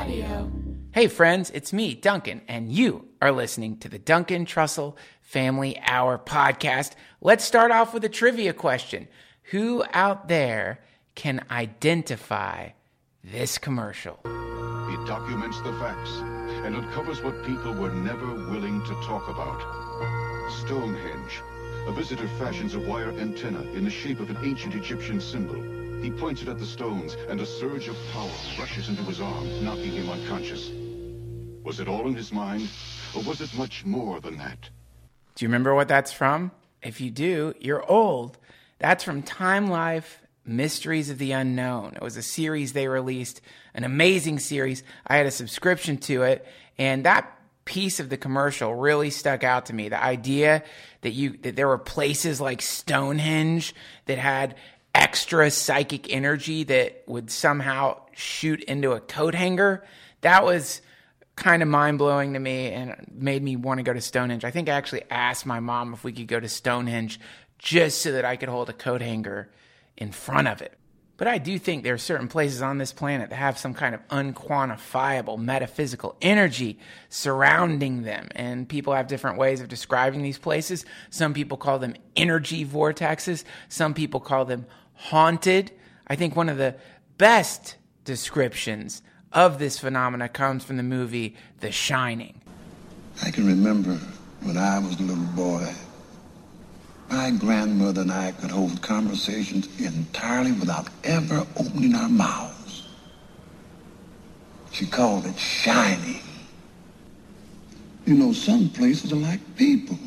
Hey friends, it's me, Duncan, and you are listening to the Duncan Trussell Family Hour podcast. Let's start off with a trivia question. Who out there can identify this commercial? It documents the facts and uncovers what people were never willing to talk about. Stonehenge. A visitor fashions a wire antenna in the shape of an ancient Egyptian symbol. He points it at the stones, and a surge of power rushes into his arm, knocking him unconscious. Was it all in his mind, or was it much more than that? Do you remember what that's from? If you do, you're old. That's from Time Life Mysteries of the Unknown. It was a series they released, an amazing series. I had a subscription to it, and that piece of the commercial really stuck out to me. The idea that there were places like Stonehenge that had extra psychic energy that would somehow shoot into a coat hanger, that was kind of mind-blowing to me and made me want to go to Stonehenge. I think I actually asked my mom if we could go to Stonehenge just so that I could hold a coat hanger in front of it. But I do think there are certain places on this planet that have some kind of unquantifiable metaphysical energy surrounding them. And people have different ways of describing these places. Some people call them energy vortexes. Some people call them haunted. I think one of the best descriptions of this phenomena comes from the movie The Shining. I can remember when I was a little boy, my grandmother and I could hold conversations entirely without ever opening our mouths. She called it shining. You know, some places are like people.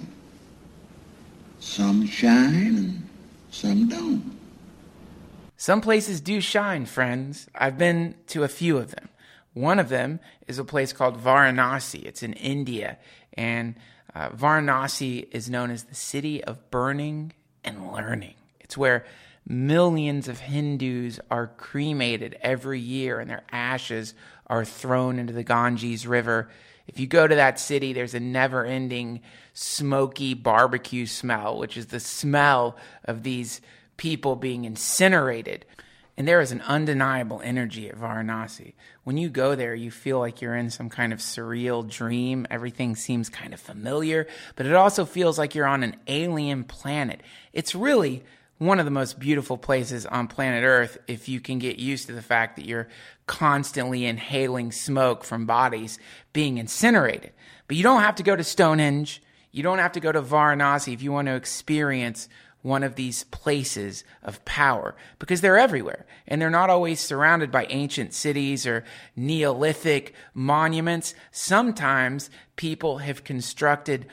Some shine and some don't. Some places do shine, friends. I've been to a few of them. One of them is a place called Varanasi. It's in India, and Varanasi is known as the city of burning and learning. It's where millions of Hindus are cremated every year, and their ashes are thrown into the Ganges River. If you go to that city, there's a never-ending smoky barbecue smell, which is the smell of these people being incinerated. And there is an undeniable energy at Varanasi. When you go there, you feel like you're in some kind of surreal dream. Everything seems kind of familiar, but it also feels like you're on an alien planet. It's really one of the most beautiful places on planet Earth if you can get used to the fact that you're constantly inhaling smoke from bodies being incinerated. But you don't have to go to Stonehenge. You don't have to go to Varanasi if you want to experience one of these places of power, because they're everywhere, and they're not always surrounded by ancient cities or Neolithic monuments. Sometimes people have constructed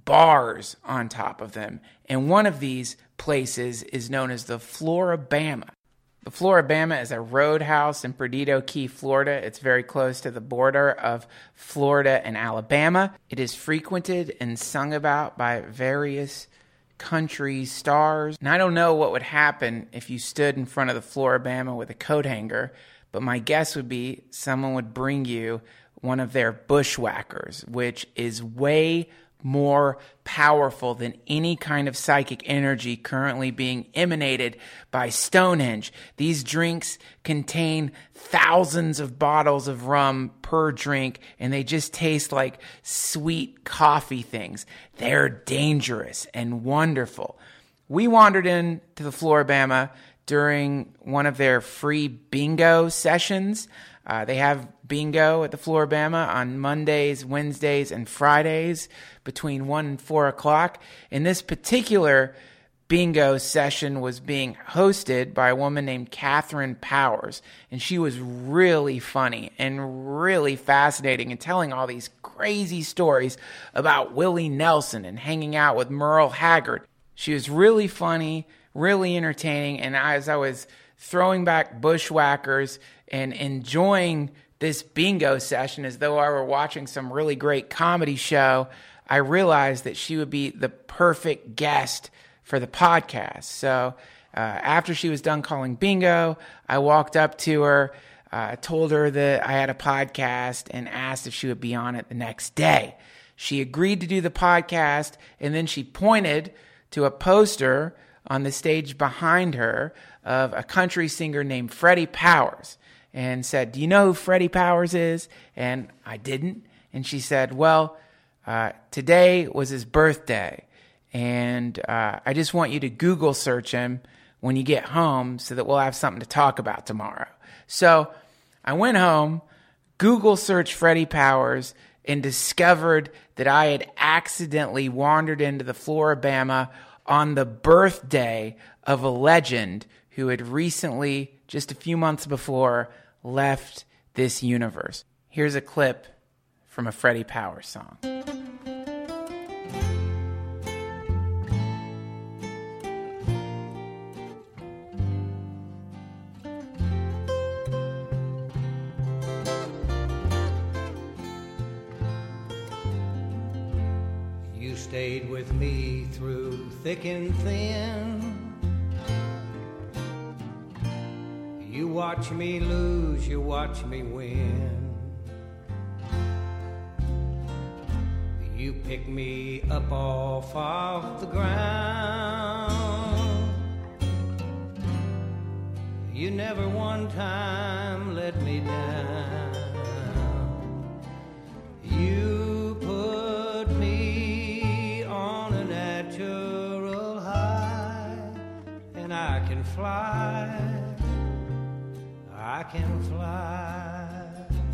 bars on top of them, and one of these places is known as the Flora-Bama. The Flora-Bama is a roadhouse in Perdido Key, Florida. It's very close to the border of Florida and Alabama. It is frequented and sung about by various country stars. And I don't know what would happen if you stood in front of the Flora-Bama with a coat hanger, but my guess would be someone would bring you one of their bushwhackers, which is way more powerful than any kind of psychic energy currently being emanated by Stonehenge. These drinks contain thousands of bottles of rum per drink, and they just taste like sweet coffee things. They're dangerous and wonderful. We wandered into the Flora-Bama during one of their free bingo sessions. They have bingo at the Flora-Bama on Mondays, Wednesdays, and Fridays between 1 and 4 o'clock. And this particular bingo session was being hosted by a woman named Catherine Powers. And she was really funny and really fascinating and telling all these crazy stories about Willie Nelson and hanging out with Merle Haggard. She was really funny, really entertaining. And as I was throwing back bushwhackers and enjoying this bingo session as though I were watching some really great comedy show, I realized that she would be the perfect guest for the podcast. So after she was done calling bingo, I walked up to her, told her that I had a podcast, and asked if she would be on it the next day. She agreed to do the podcast, and then she pointed to a poster on the stage behind her of a country singer named Freddie Powers. and said, "Do you know who Freddie Powers is?" And I didn't. And she said, "Well, today was his birthday, and I just want you to Google search him when you get home so that we'll have something to talk about tomorrow." So I went home, Google searched Freddie Powers, and discovered that I had accidentally wandered into the Floribama on the birthday of a legend who had recently, just a few months before, left this universe. Here's a clip from a Freddie Powers song. You stayed with me through thick and thin. You watch me lose, you watch me win. You pick me up off of the ground. You never one time let me down. You put me on a natural high, and I can fly, I can fly.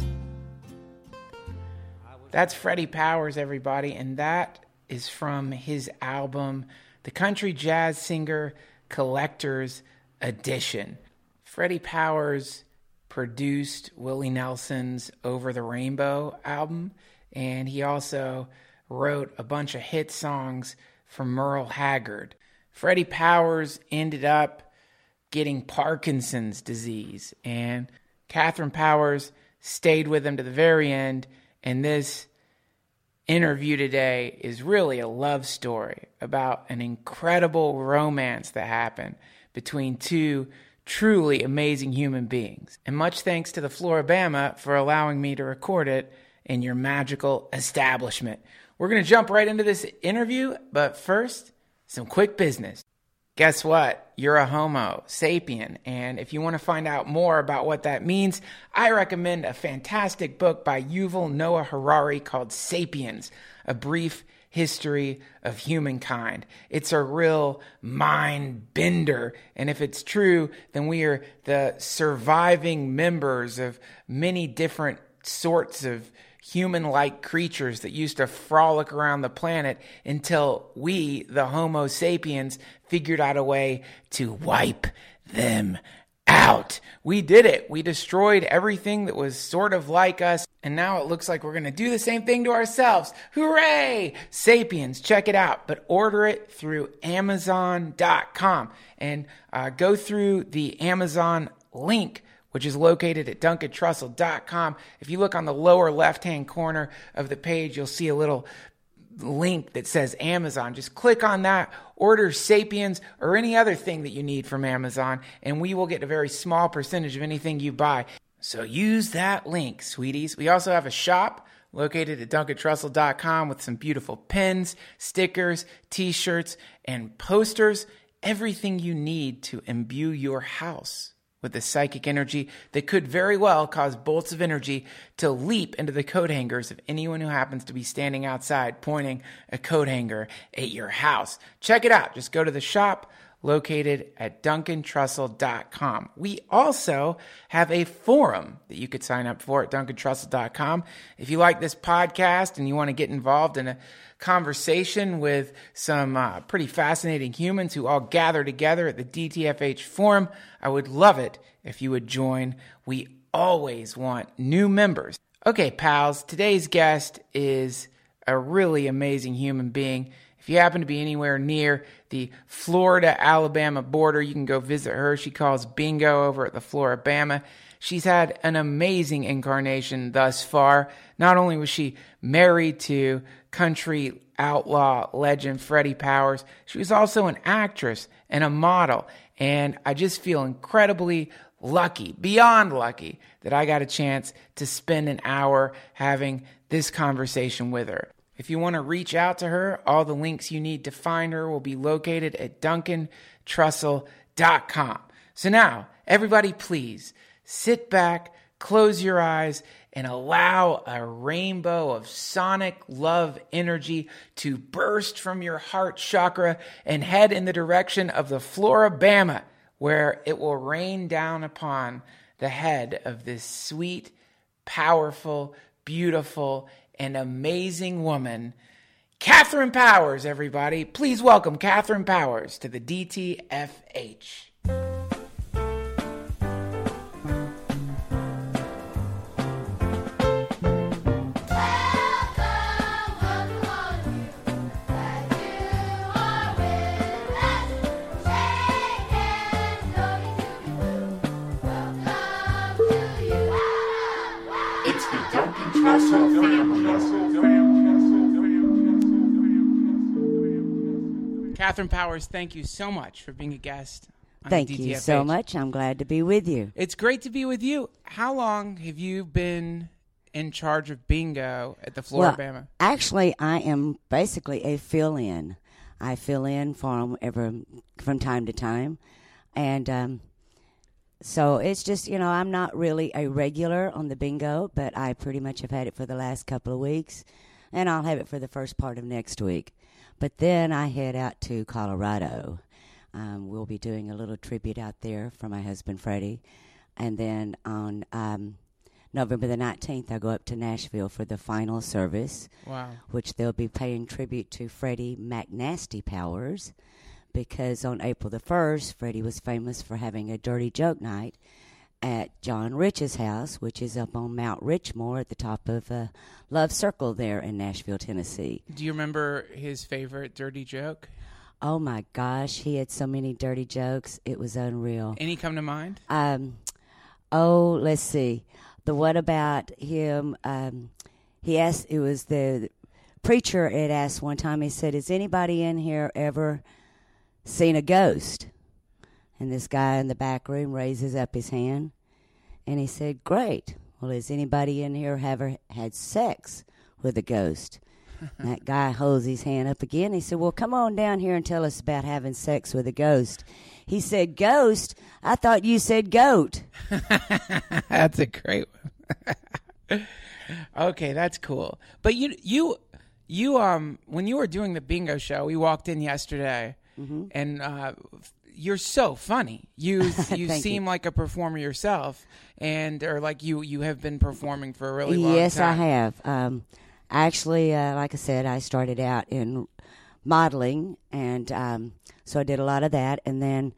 That's Freddie Powers, everybody, and that is from his album, The Country Jazz Singer Collector's Edition. Freddie Powers produced Willie Nelson's Over the Rainbow album, and he also wrote a bunch of hit songs for Merle Haggard. Freddie Powers ended up getting Parkinson's disease, and Catherine Powers stayed with him to the very end, and this interview today is really a love story about an incredible romance that happened between two truly amazing human beings. And much thanks to the Floribama for allowing me to record it in your magical establishment. We're going to jump right into this interview, but first, some quick business. Guess what? You're a Homo sapien, and if you want to find out more about what that means, I recommend a fantastic book by Yuval Noah Harari called Sapiens, A Brief History of Humankind. It's a real mind bender, and if it's true, then we are the surviving members of many different sorts of human-like creatures that used to frolic around the planet until we, the Homo sapiens, figured out a way to wipe them out. We did it. We destroyed everything that was sort of like us, and now it looks like we're going to do the same thing to ourselves. Hooray! Sapiens, check it out, but order it through Amazon.com, and go through the Amazon link, which is located at DuncanTrussell.com. If you look on the lower left-hand corner of the page, you'll see a little link that says Amazon. Just click on that, order Sapiens or any other thing that you need from Amazon, and we will get a very small percentage of anything you buy. So use that link, sweeties. We also have a shop located at DuncanTrussell.com with some beautiful pins, stickers, t-shirts, and posters. Everything you need to imbue your house with the psychic energy that could very well cause bolts of energy to leap into the coat hangers of anyone who happens to be standing outside pointing a coat hanger at your house. Check it out. Just go to the shop located at DuncanTrussell.com. We also have a forum that you could sign up for at DuncanTrussell.com. If you like this podcast and you want to get involved in a conversation with some pretty fascinating humans who all gather together at the DTFH forum, I would love it if you would join. We always want new members. Okay, pals, today's guest is a really amazing human being. If you happen to be anywhere near the Florida-Alabama border, you can go visit her. She calls bingo over at the Floribama. She's had an amazing incarnation thus far. Not only was she married to country outlaw legend Freddie Powers, she was also an actress and a model. And I just feel incredibly lucky, beyond lucky, that I got a chance to spend an hour having this conversation with her. If you want to reach out to her, all the links you need to find her will be located at DuncanTrussell.com. So now, everybody please sit back, close your eyes, and allow a rainbow of sonic love energy to burst from your heart chakra and head in the direction of the Florabama, where it will rain down upon the head of this sweet, powerful, beautiful, and amazing woman, Catherine Powers, everybody. Please welcome Catherine Powers to the DTFH. Catherine Powers, thank you so much for being a guest on Thank DTFH. you so much. I'm glad to be with you. It's great to be with you. How long have you been in charge of bingo at the Florabama? Well, actually, I am basically a fill-in. I fill in from time to time. And so it's just, I'm not really a regular on the bingo, but I pretty much have had it for the last couple of weeks. And I'll have it for the first part of next week. But then I head out to Colorado. We'll be doing a little tribute out there for my husband, Freddie. And then on November the 19th, I go up to Nashville for the final service. Wow. Which they'll be paying tribute to Freddie McNasty Powers. Because on April the 1st, Freddie was famous for having a dirty joke night at John Rich's house, which is up on Mount Richmore at the top of Love Circle there in Nashville, Tennessee. Do you remember his favorite dirty joke? Oh, my gosh. He had so many dirty jokes. It was unreal. Any come to mind? Let's see. The one about him, he asked, it was the preacher had asked one time, he said, has anybody in here ever seen a ghost? And this guy in the back room raises up his hand, and he said, great. Well, has anybody in here ever had sex with a ghost? And that guy holds his hand up again. He said, well, come on down here and tell us about having sex with a ghost. He said, ghost? I thought you said goat. That's a great one. Okay, that's cool. But you when you were doing the bingo show, we walked in yesterday, and you're so funny. You seem like a performer yourself, or like you have been performing for a really long time. Yes, I have. Actually, like I said, I started out in modeling, and so I did a lot of that. And then,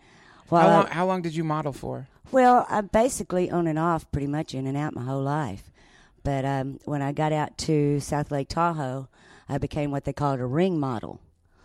how long did you model for? Well, I'm basically on and off, pretty much in and out my whole life. But when I got out to South Lake Tahoe, I became what they called a ring model.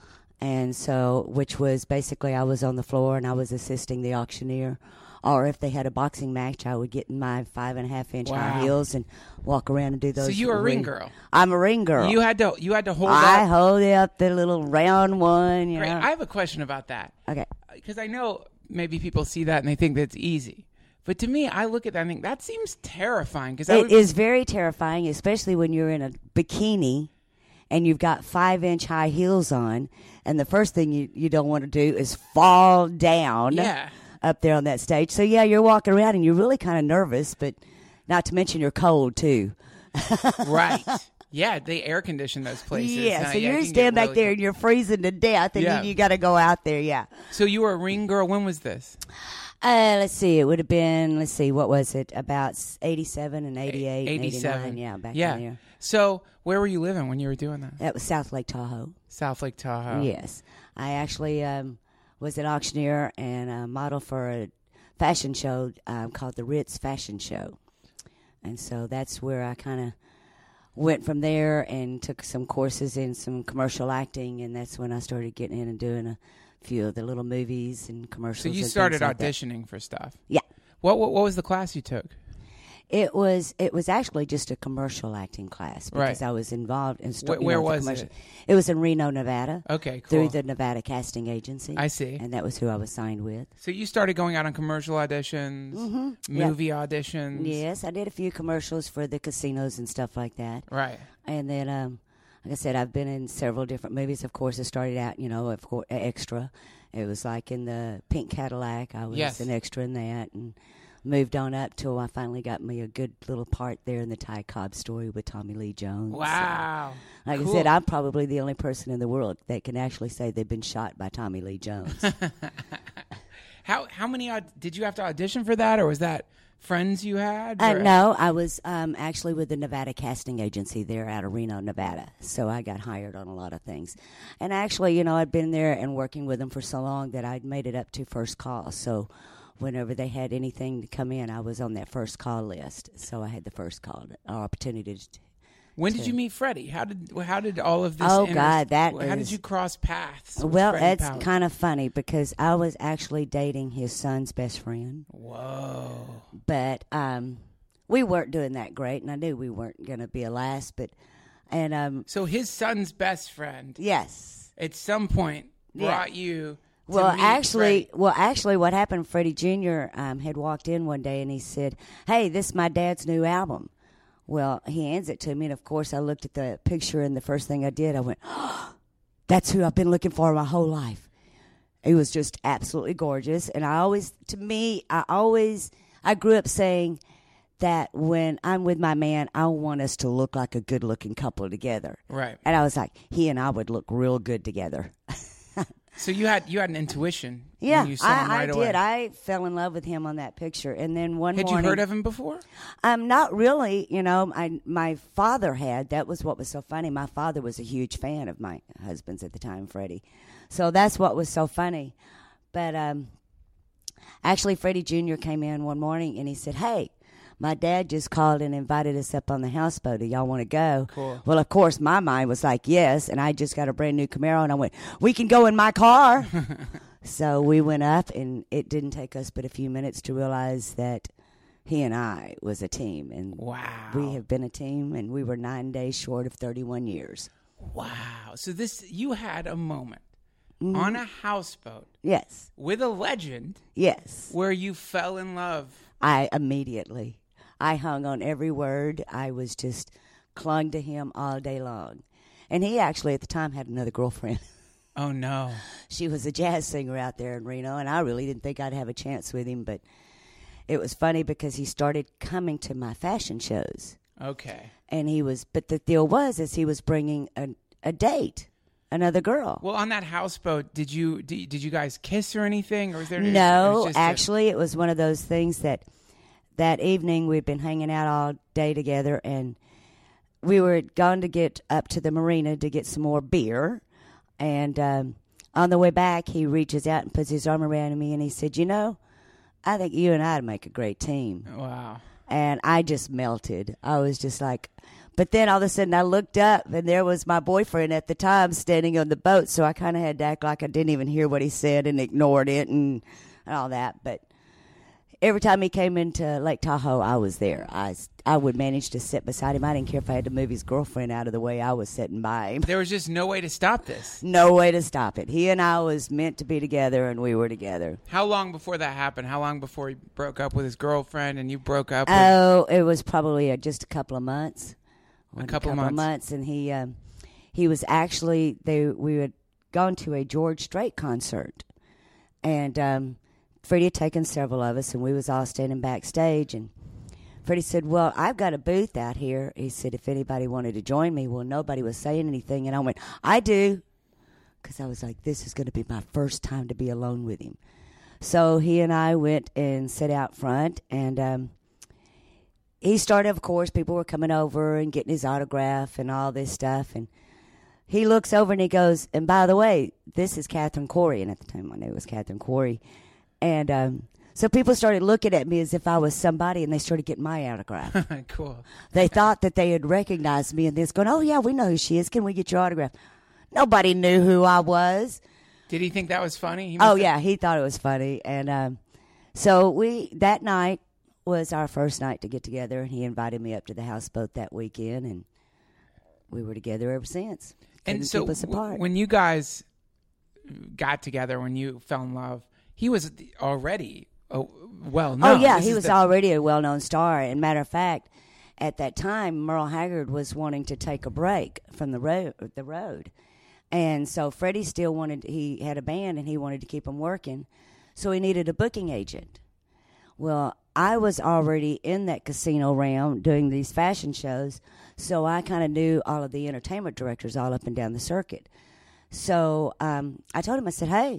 And so, which was basically I was on the floor and I was assisting the auctioneer. Or if they had a boxing match, I would get in my 5.5-inch high heels and walk around and do those. So you were a ring girl. I'm a ring girl. You had to hold up. I hold up the little round one. You know? I have a question about that. Okay. Because I know maybe people see that and they think that's easy. But to me, I look at that and think that seems terrifying. It is very terrifying, especially when you're in a bikini and you've got 5-inch high heels on, and the first thing you don't want to do is fall down up there on that stage. So, yeah, you're walking around, and you're really kind of nervous, but not to mention you're cold, too. Right. Yeah, they air condition those places. Yeah, so you're standing back there, and you're freezing to death, and then you got to go out there, So you were a ring girl. When was this? Let's see. It would have been, what was it? About 87 and 88 87. and 89, back in there. So where were you living when you were doing that? That was South Lake Tahoe. South Lake Tahoe. Yes. I actually was an auctioneer and a model for a fashion show called the Ritz Fashion Show. And so that's where I kind of went from there and took some courses in some commercial acting, and that's when I started getting in and doing a few of the little movies and commercials. So you started auditioning for stuff. Yeah. What was the class you took? It was actually just a commercial acting class because I was involved in where was it? It was in Reno, Nevada. Okay, cool. Through the Nevada Casting Agency. I see. And that was who I was signed with. So you started going out on commercial auditions, movie auditions. Yes, I did a few commercials for the casinos and stuff like that. Right. And then, like I said, I've been in several different movies. Of course, I started out, of course, extra. It was like in the Pink Cadillac. I was an extra in that, and moved on up till I finally got me a good little part there in the Ty Cobb story with Tommy Lee Jones. Wow. So, like Cool. I said, I'm probably the only person in the world that can actually say they've been shot by Tommy Lee Jones. How many did you have to audition for that, or was that friends you had? Or- No, I was actually with the Nevada casting agency there out of Reno, Nevada. So I got hired on a lot of things. And actually, I'd been there and working with them for so long that I'd made it up to first call. So whenever they had anything to come in, I was on that first call list. So I had the first call opportunity to. When did you meet Freddie? How did all of this? Oh, God, how did you cross paths? with Well, Freddie it's Powell? kind of funny because I was actually dating his son's best friend. Whoa. But we weren't doing that great, and I knew we weren't going to be a last. So his son's best friend, Yes. at some point, Yeah. brought you. To Well, meet actually, Freddie. what happened? Freddie Jr. Had walked in one day and he said, "Hey, this is my dad's new album." Well, he hands it to me, and of course, I looked at the picture, and the first thing I did, I went, oh, "That's who I've been looking for my whole life." He was just absolutely gorgeous, and I grew up saying that when I'm with my man, I want us to look like a good-looking couple together. Right. And I was like, he and I would look real good together. So you had an intuition. Yeah, when you saw him right I away. did. I fell in love with him on that picture, and then one Had morning, you heard of him before? Not really. My father had. That was what was so funny. My father was a huge fan of my husband's at the time, Freddie. So that's what was so funny. But actually, Freddie Jr. came in one morning and he said, "Hey, my dad just called and invited us up on the houseboat. Do y'all want to go?" Cool. Well, of course, my mind was like, yes. And I just got a brand new Camaro, and I went, "We can go in my car." So we went up, and it didn't take us but a few minutes to realize that he and I was a team. And Wow. we have been a team, and we were 9 days short of 31 years. Wow. So you had a moment Mm-hmm. on a houseboat Yes. with a legend Yes. where you fell in love. I hung on every word. I was just clung to him all day long. And he actually at the time had another girlfriend. Oh, no. She was a jazz singer out there in Reno, and I really didn't think I'd have a chance with him. But it was funny because he started coming to my fashion shows. Okay. And but the deal was he was bringing a date, another girl. Well, on that houseboat, did you guys kiss or anything? Or was there No, it was just actually, it was one of those things that evening we'd been hanging out all day together, and we were going to get up to the marina to get some more beer. And on the way back, he reaches out and puts his arm around me, and he said, "I think you and I'd make a great team." Wow. And I just melted. I was just like, but then all of a sudden I looked up, and there was my boyfriend at the time standing on the boat. So I kind of had to act like I didn't even hear what he said and ignored it and all that. But every time he came into Lake Tahoe, I was there. I would manage to sit beside him. I didn't care if I had to move his girlfriend out of the way. I was sitting by him. There was just no way to stop this. No way to stop it. He and I was meant to be together, and we were together. How long before that happened? How long before he broke up with his girlfriend and you broke up with... Oh, it was probably just a couple of months. A couple of months. And he was actually we had gone to a George Strait concert, and Freddie had taken several of us, and we was all standing backstage, and Freddie said, "Well, I've got a booth out here." He said, "If anybody wanted to join me." Well, nobody was saying anything, and I went, "I do," because I was like, this is going to be my first time to be alone with him. So he and I went and sat out front, and he started, of course, people were coming over and getting his autograph and all this stuff, and he looks over and he goes, "And by the way, this is Catherine Corey," and at the time I knew it was Catherine Corey, and so people started looking at me as if I was somebody, and they started getting my autograph. Cool. They thought that they had recognized me, and they're going, "Oh, yeah, we know who she is. Can we get your autograph?" Nobody knew who I was. Did he think that was funny? Yeah, he thought it was funny. And so that night was our first night to get together, and he invited me up to the houseboat that weekend, and we were together ever since. Couldn't And so keep us apart. when you guys got together, when you fell in love, he was already well known. Oh, yeah, This he is was already a well-known star. And matter of fact, at that time, Merle Haggard was wanting to take a break from the road. And so Freddie he had a band, and he wanted to keep him working. So he needed a booking agent. Well, I was already in that casino realm doing these fashion shows, so I kind of knew all of the entertainment directors all up and down the circuit. So I told him, I said, hey,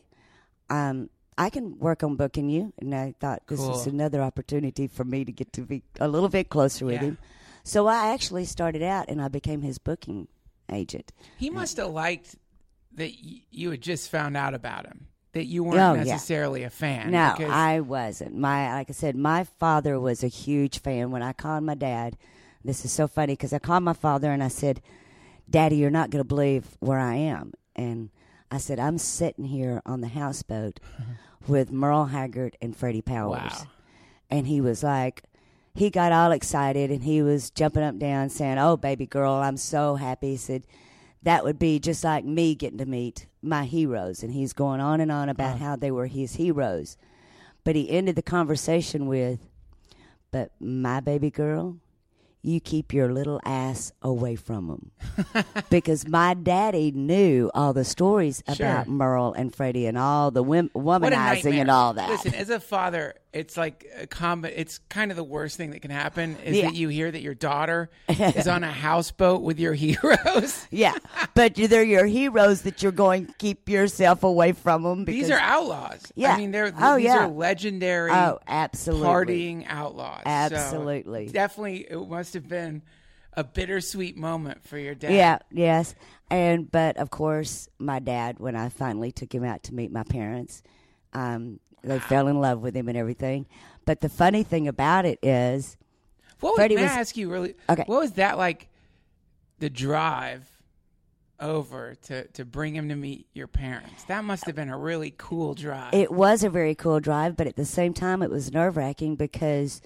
I can work on booking you. And I thought this Cool. was another opportunity for me to get to be a little bit closer with him. So I actually started out and I became his booking agent. He must have liked that you had just found out about him, that you weren't necessarily a fan. No, because- I wasn't. Like I said, my father was a huge fan. When I called my dad, this is so funny because I called my father and I said, Daddy, you're not going to believe where I am. And I said, I'm sitting here on the houseboat with Merle Haggard and Freddie Powers. Wow. And he was like, he got all excited and he was jumping up and down saying, oh, baby girl, I'm so happy. He said, that would be just like me getting to meet my heroes. And he's going on and on about how they were his heroes. But he ended the conversation with, but my baby girl, you keep your little ass away from them. Because my daddy knew all the stories about Merle and Freddie and all the What a womanizing nightmare. and all that. Listen, as a father, it's like it's kind of the worst thing that can happen is that you hear that your daughter is on a houseboat with your heroes. Yeah, but they're your heroes that you're going to keep yourself away from them. Because, These are outlaws. Yeah. I mean, these yeah. are legendary absolutely. partying outlaws. Absolutely. So definitely, it must have been a bittersweet moment for your dad. Yeah, yes. But of course, my dad, when I finally took him out to meet my parents, they fell in love with him and everything. But the funny thing about it is, May I ask you really? Okay. What was that like? The drive over to bring him to meet your parents. That must have been a really cool drive. it was a very cool drive, but at the same time, it was nerve-wracking because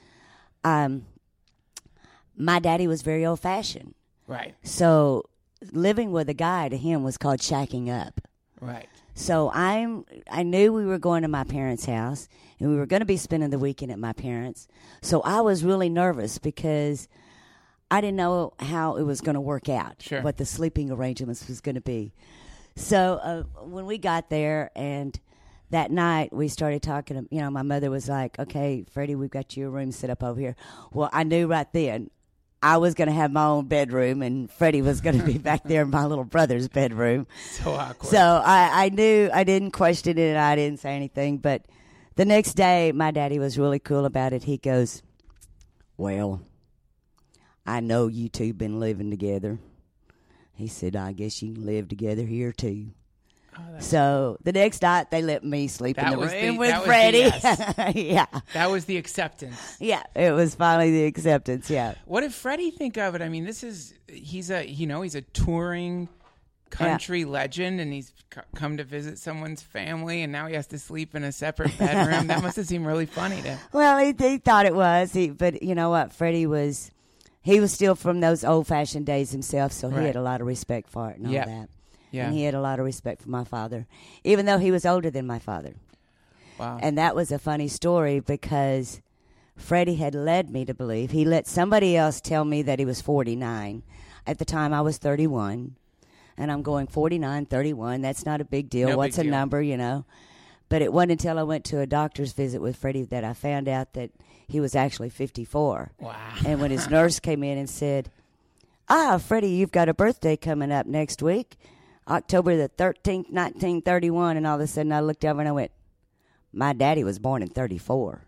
my daddy was very old-fashioned. Right. So living with a guy to him was called shacking up. Right. So I knew we were going to my parents' house, and we were going to be spending the weekend at my parents'. So I was really nervous because I didn't know how it was going to work out, Sure. what the sleeping arrangements was going to be. So when we got there, and that night we started talking, my mother was like, okay, Freddie, we've got your room set up over here. Well, I knew right then I was going to have my own bedroom, and Freddie was going to be back there in my little brother's bedroom. So awkward. So I knew, I didn't question it, and I didn't say anything. But the next day, my daddy was really cool about it. He goes, well, I know you two been living together. He said, I guess you can live together here, too. So the next night, they let me sleep in the room with Freddie. Yeah. That was the acceptance. Yeah, it was finally the acceptance, yeah. What did Freddie think of it? I mean, he's a touring country legend, and he's come to visit someone's family, and now he has to sleep in a separate bedroom. That must have seemed really funny to him. Well, he thought it was. But you know what? Freddie was still from those old-fashioned days himself, so he had a lot of respect for it and all that. Yeah. And he had a lot of respect for my father, even though he was older than my father. Wow. And that was a funny story because Freddie had led me to believe. He let somebody else tell me that he was 49. At the time, I was 31. And I'm going 49, 31. That's not a big deal. No What's big a deal. number, But it wasn't until I went to a doctor's visit with Freddie that I found out that he was actually 54. Wow. And when his nurse came in and said, Freddie, you've got a birthday coming up next week, October the 13th, 1931. And all of a sudden I looked over and I went, my daddy was born in 34.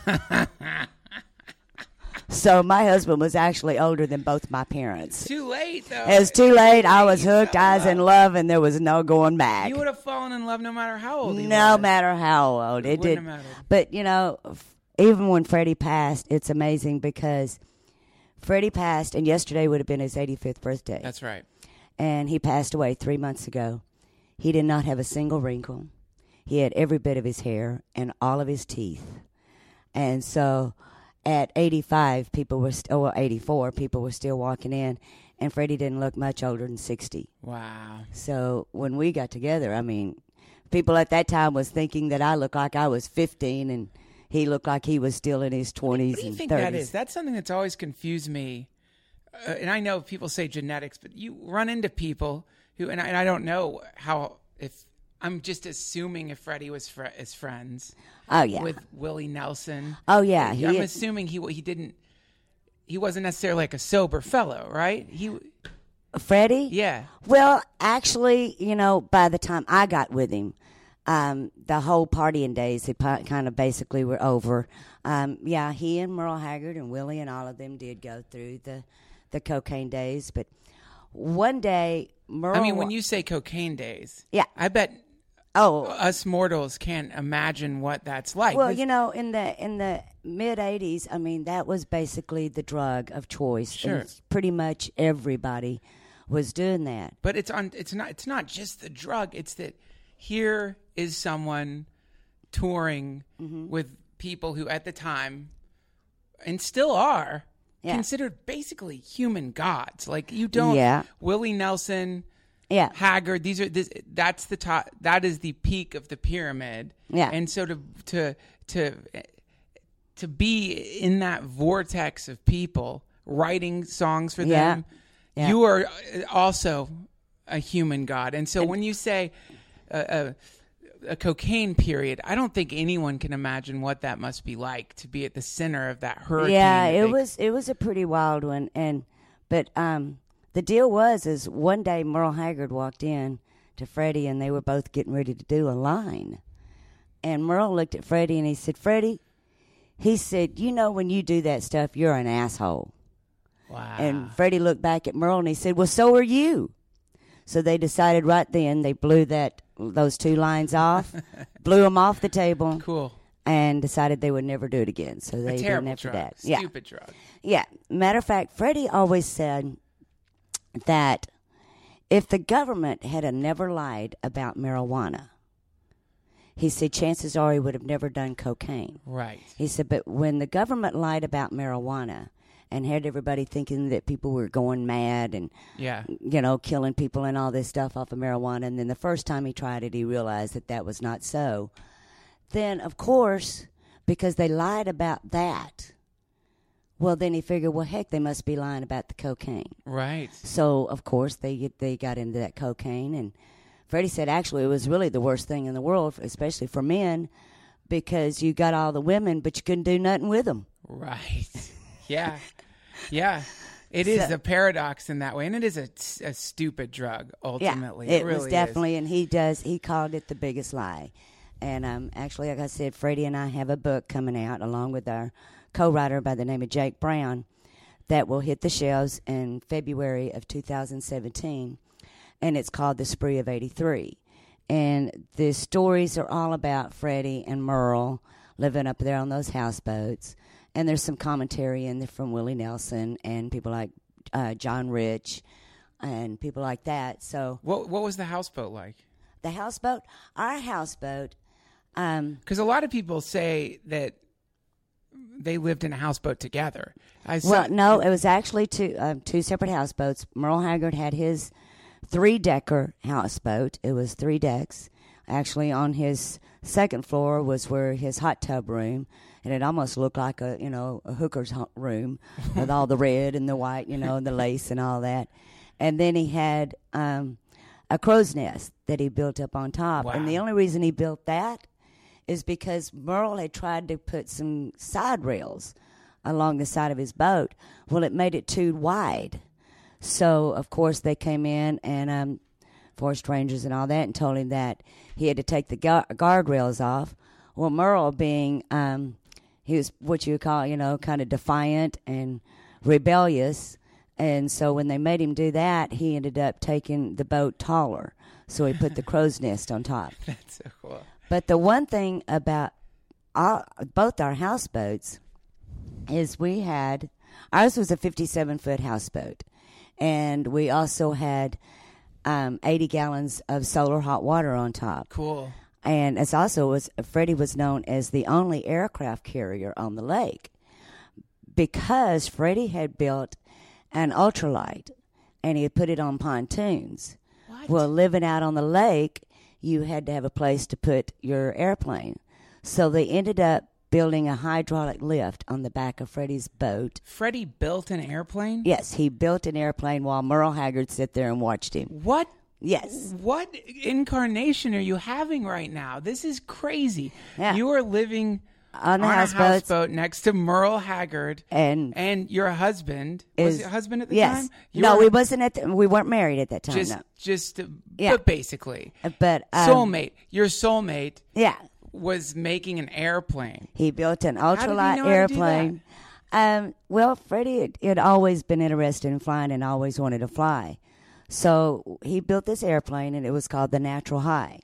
So my husband was actually older than both my parents. Too late, though. It was too late. I was hooked. I was in love, and there was no going back. You would have fallen in love no matter how old he No was. matter how old. It wouldn't did. have mattered. But, even when Freddie passed, it's amazing because Freddie passed, and yesterday would have been his 85th birthday. That's right. And he passed away 3 months ago. He did not have a single wrinkle. He had every bit of his hair and all of his teeth. And so at 85, 84, people were still walking in, and Freddie didn't look much older than 60. Wow. So when we got together, people at that time was thinking that I looked like I was 15, and he looked like he was still in his 20s What do you and think 30s. that is? That's something that's always confused me. And I know people say genetics, but you run into people who, and I don't know if I'm just assuming if Freddie was is friends Oh yeah. with Willie Nelson. Oh yeah. I'm assuming he wasn't necessarily like a sober fellow, right? Freddie? Yeah. Well, actually, by the time I got with him, the whole partying days, they kind of basically were over. He and Merle Haggard and Willie and all of them did go through the cocaine days. But one day, Merle... I mean, when you say cocaine days, yeah, I bet us mortals can't imagine what that's like. Well, in the mid-'80s, I mean, that was basically the drug of choice. Sure. And pretty much everybody was doing that. But it's not just the drug. It's that here is someone touring with people who at the time and still are considered basically human gods. Like you don't Willie Nelson, Haggard, that's the top, that is the peak of the pyramid. Yeah. And so to be in that vortex of people writing songs for them, you are also a human god. And so when you say a cocaine period, I don't think anyone can imagine what that must be like to be at the center of that hurricane. Yeah, it was a pretty wild one. But the deal is one day Merle Haggard walked in to Freddie and they were both getting ready to do a line. And Merle looked at Freddie and he said, Freddie, he said, when you do that stuff, you're an asshole. Wow. And Freddie looked back at Merle and he said, well, so are you. So they decided right then, they blew those two lines off, blew them off the table. Cool. And decided they would never do it again. So they didn't after drug. that. Stupid drug. Yeah. Matter of fact, Freddie always said that if the government had never lied about marijuana, he said chances are he would have never done cocaine. Right. He said, but when the government lied about marijuana and had everybody thinking that people were going mad and, killing people and all this stuff off of marijuana, and then the first time he tried it, he realized that was not so. Then, of course, because they lied about that, well, then he figured, well, heck, they must be lying about the cocaine. Right. So, of course, they got into that cocaine, and Freddie said actually it was really the worst thing in the world, especially for men, because you got all the women, but you couldn't do nothing with them. Right. Yeah. Yeah. It is a paradox in that way, and it is a stupid drug, ultimately. Yeah, it really was definitely, and he called it the biggest lie. And actually, like I said, Freddie and I have a book coming out along with our co-writer by the name of Jake Brown that will hit the shelves in February of 2017, and it's called The Spree of 83. And the stories are all about Freddie and Merle living up there on those houseboats. And there's some commentary in there from Willie Nelson and people like John Rich and people like that. So, what was the houseboat like? The houseboat? Our houseboat. Because a lot of people say that they lived in a houseboat together. No, it was actually two separate houseboats. Merle Haggard had his 3-decker houseboat. It was 3 decks. Actually, on his second floor was where his hot tub room, and it almost looked like a hooker's room with all the red and the white, and the lace and all that. And then he had a crow's nest that he built up on top. Wow. And the only reason he built that is because Merle had tried to put some side rails along the side of his boat. Well, it made it too wide. So, of course, they came in and forest rangers and all that and told him that he had to take the guardrails off. Well, Merle being, he was what you would call, kind of defiant and rebellious. And so when they made him do that, he ended up taking the boat taller. So he put the crow's nest on top. That's so cool. But the one thing about both our houseboats is ours was a 57-foot houseboat. And we also had 80 gallons of solar hot water on top. Cool. And Freddie was known as the only aircraft carrier on the lake because Freddie had built an ultralight and he had put it on pontoons. What? Well, living out on the lake, you had to have a place to put your airplane. So they ended up building a hydraulic lift on the back of Freddie's boat. Freddie built an airplane? Yes, he built an airplane while Merle Haggard sat there and watched him. What? Yes. What incarnation are you having right now? This is crazy. Yeah. You are living On on the a houseboat. houseboat next to Merle Haggard, And your husband was is- your husband at the yes. time. No, we weren't married at that time. just Yeah. but basically But soulmate. Your soulmate Yeah. was making an airplane. He built an did he ultralight know how to do airplane. Well, Freddie had always been interested in flying and always wanted to fly. So he built this airplane, and it was called the Natural High.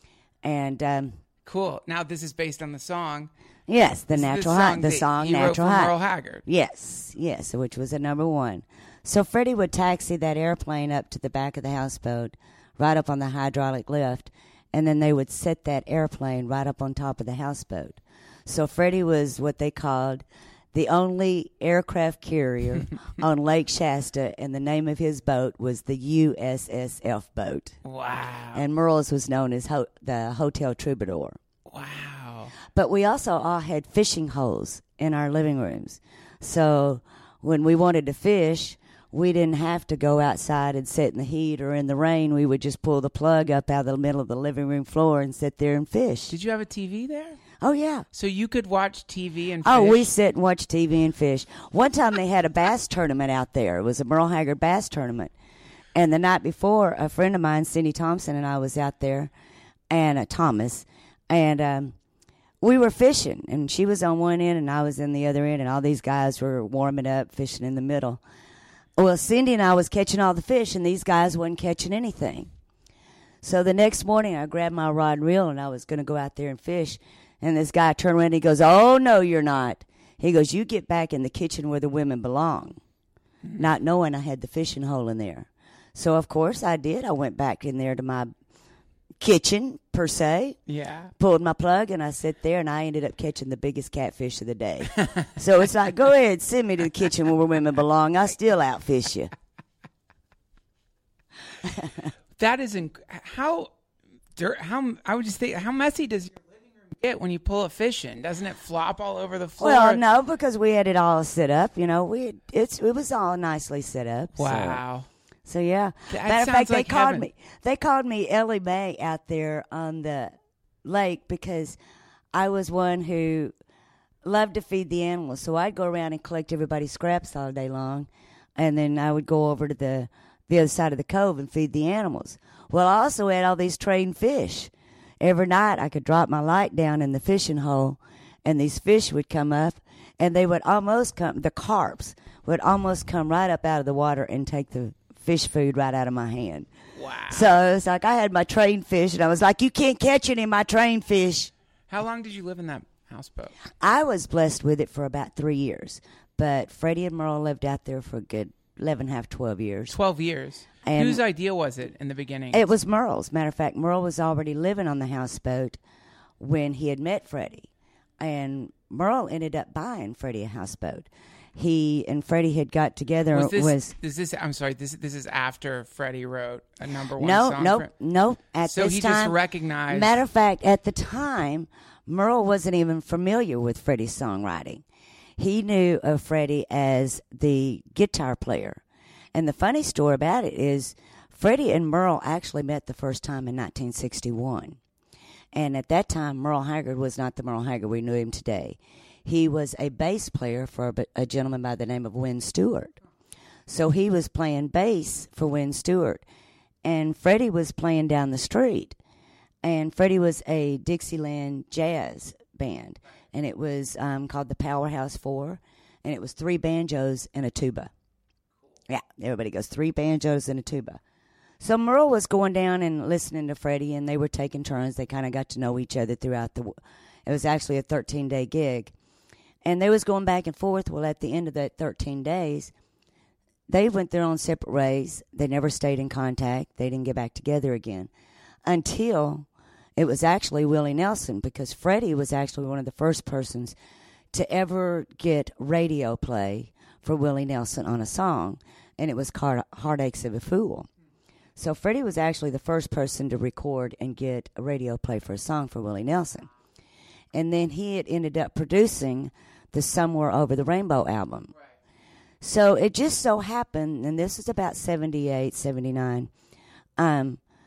And Cool. Now this is based on the song. yes, the This is Natural High, the that song he wrote Natural for High. Merle Haggard. Yes, which was a number one. So Freddie would taxi that airplane up to the back of the houseboat, right up on the hydraulic lift, and then they would set that airplane right up on top of the houseboat. So Freddie was what they called the only aircraft carrier on Lake Shasta, and the name of his boat was the USSF boat. Wow. And Merle's was known as the Hotel Troubadour. Wow. But we also all had fishing holes in our living rooms. So when we wanted to fish, we didn't have to go outside and sit in the heat or in the rain. We would just pull the plug up out of the middle of the living room floor and sit there and fish. Did you have a TV there? Oh, yeah. So you could watch TV and fish? Oh, we sit and watch TV and fish. One time they had a bass tournament out there. It was a Merle Haggard bass tournament. And the night before, a friend of mine, Cindy Thompson, and I was out there, and Thomas, and we were fishing. And she was on one end, and I was in the other end, and all these guys were warming up, fishing in the middle. Well, Cindy and I was catching all the fish, and these guys wasn't catching anything. So the next morning, I grabbed my rod and reel, and I was going to go out there and fish. And this guy turned around and he goes, "Oh, no, you're not." He goes, "You get back in the kitchen where the women belong." Not knowing I had the fishing hole in there. So, of course, I did. I went back in there to my kitchen, per se, Yeah. pulled my plug, and I sat there, and I ended up catching the biggest catfish of the day. So it's like, go ahead, send me to the kitchen where women belong. I still outfish you. That is how I would just think, how messy does your living room get when you pull a fish in? Doesn't it flop all over the floor? Well, no, because we had it all set up. You know, it was all nicely set up. Wow. So yeah. That Matter of sounds fact, like heaven. They called me Ellie Mae out there on the lake because I was one who loved to feed the animals. So I'd go around and collect everybody's scraps all day long, and then I would go over to the other side of the cove and feed the animals. Well, I also had all these trained fish. Every night I could drop my light down in the fishing hole, and these fish would come up, and they would almost come, the carps would almost come right up out of the water and take the fish food right out of my hand. Wow. So it's like I had my trained fish, and I was like, "You can't catch any of my trained fish." How long did you live in that houseboat? I was blessed with it for about 3 years, but Freddie and Merle lived out there for a good 11, half, 12 years. 12 years. And whose idea was it in the beginning? It was Merle's. Matter of fact, Merle was already living on the houseboat when he had met Freddie, and Merle ended up buying Freddie a houseboat. He and Freddie had got together. I'm sorry. This is after Freddie wrote a number one song. No. So he just recognized. Matter of fact, at the time, Merle wasn't even familiar with Freddie's songwriting. He knew of Freddie as the guitar player. And the funny story about it is Freddie and Merle actually met the first time in 1961. And at that time, Merle Haggard was not the Merle Haggard we knew him today. He was a bass player for a gentleman by the name of Wynn Stewart. So he was playing bass for Wynn Stewart. And Freddie was playing down the street. And Freddie was a Dixieland jazz band. And it was called the Powerhouse Four. And it was 3 banjos and a tuba. Yeah, everybody goes 3 banjos and a tuba. So Merle was going down and listening to Freddie, and they were taking turns. They kind of got to know each other throughout it was actually a 13-day gig. And they was going back and forth. Well, at the end of that 13 days, they went their own separate ways. They never stayed in contact. They didn't get back together again until it was actually Willie Nelson, because Freddie was actually one of the first persons to ever get radio play for Willie Nelson on a song, and it was Heartaches of a Fool. So Freddie was actually the first person to record and get a radio play for a song for Willie Nelson. And then he had ended up producing the Somewhere Over the Rainbow album. Right. So it just so happened, and this is about 78, 79,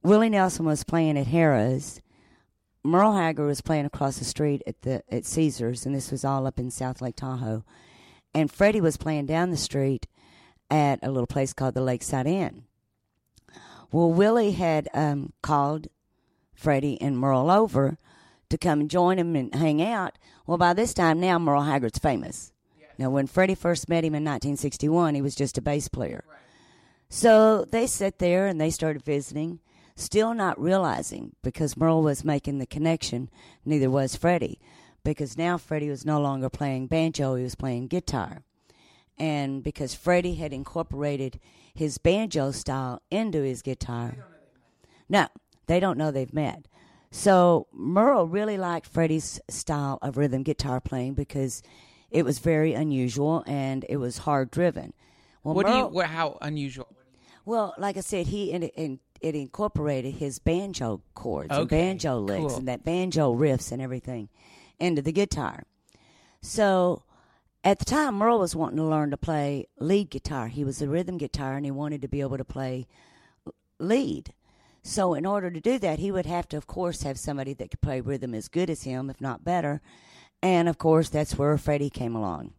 Willie Nelson was playing at Harrah's. Merle Haggard was playing across the street at Caesars, and this was all up in South Lake Tahoe. And Freddie was playing down the street at a little place called the Lakeside Inn. Well, Willie had called Freddie and Merle over to come and join him and hang out. Well, by this time now, Merle Haggard's famous. Yes. Now, when Freddie first met him in 1961, he was just a bass player. Right. So they sat there and they started visiting, still not realizing, because Merle was making the connection, neither was Freddie, because now Freddie was no longer playing banjo, he was playing guitar. And because Freddie had incorporated his banjo style into his guitar. No, they don't know they've met. So Merle really liked Freddie's style of rhythm guitar playing because it was very unusual and it was hard driven. Well, how unusual? Well, like I said, it incorporated his banjo chords and banjo licks and that banjo riffs and everything into the guitar. So at the time, Merle was wanting to learn to play lead guitar. He was a rhythm guitar and he wanted to be able to play lead. So in order to do that, he would have to, of course, have somebody that could play rhythm as good as him, if not better. And, of course, that's where Freddie came along.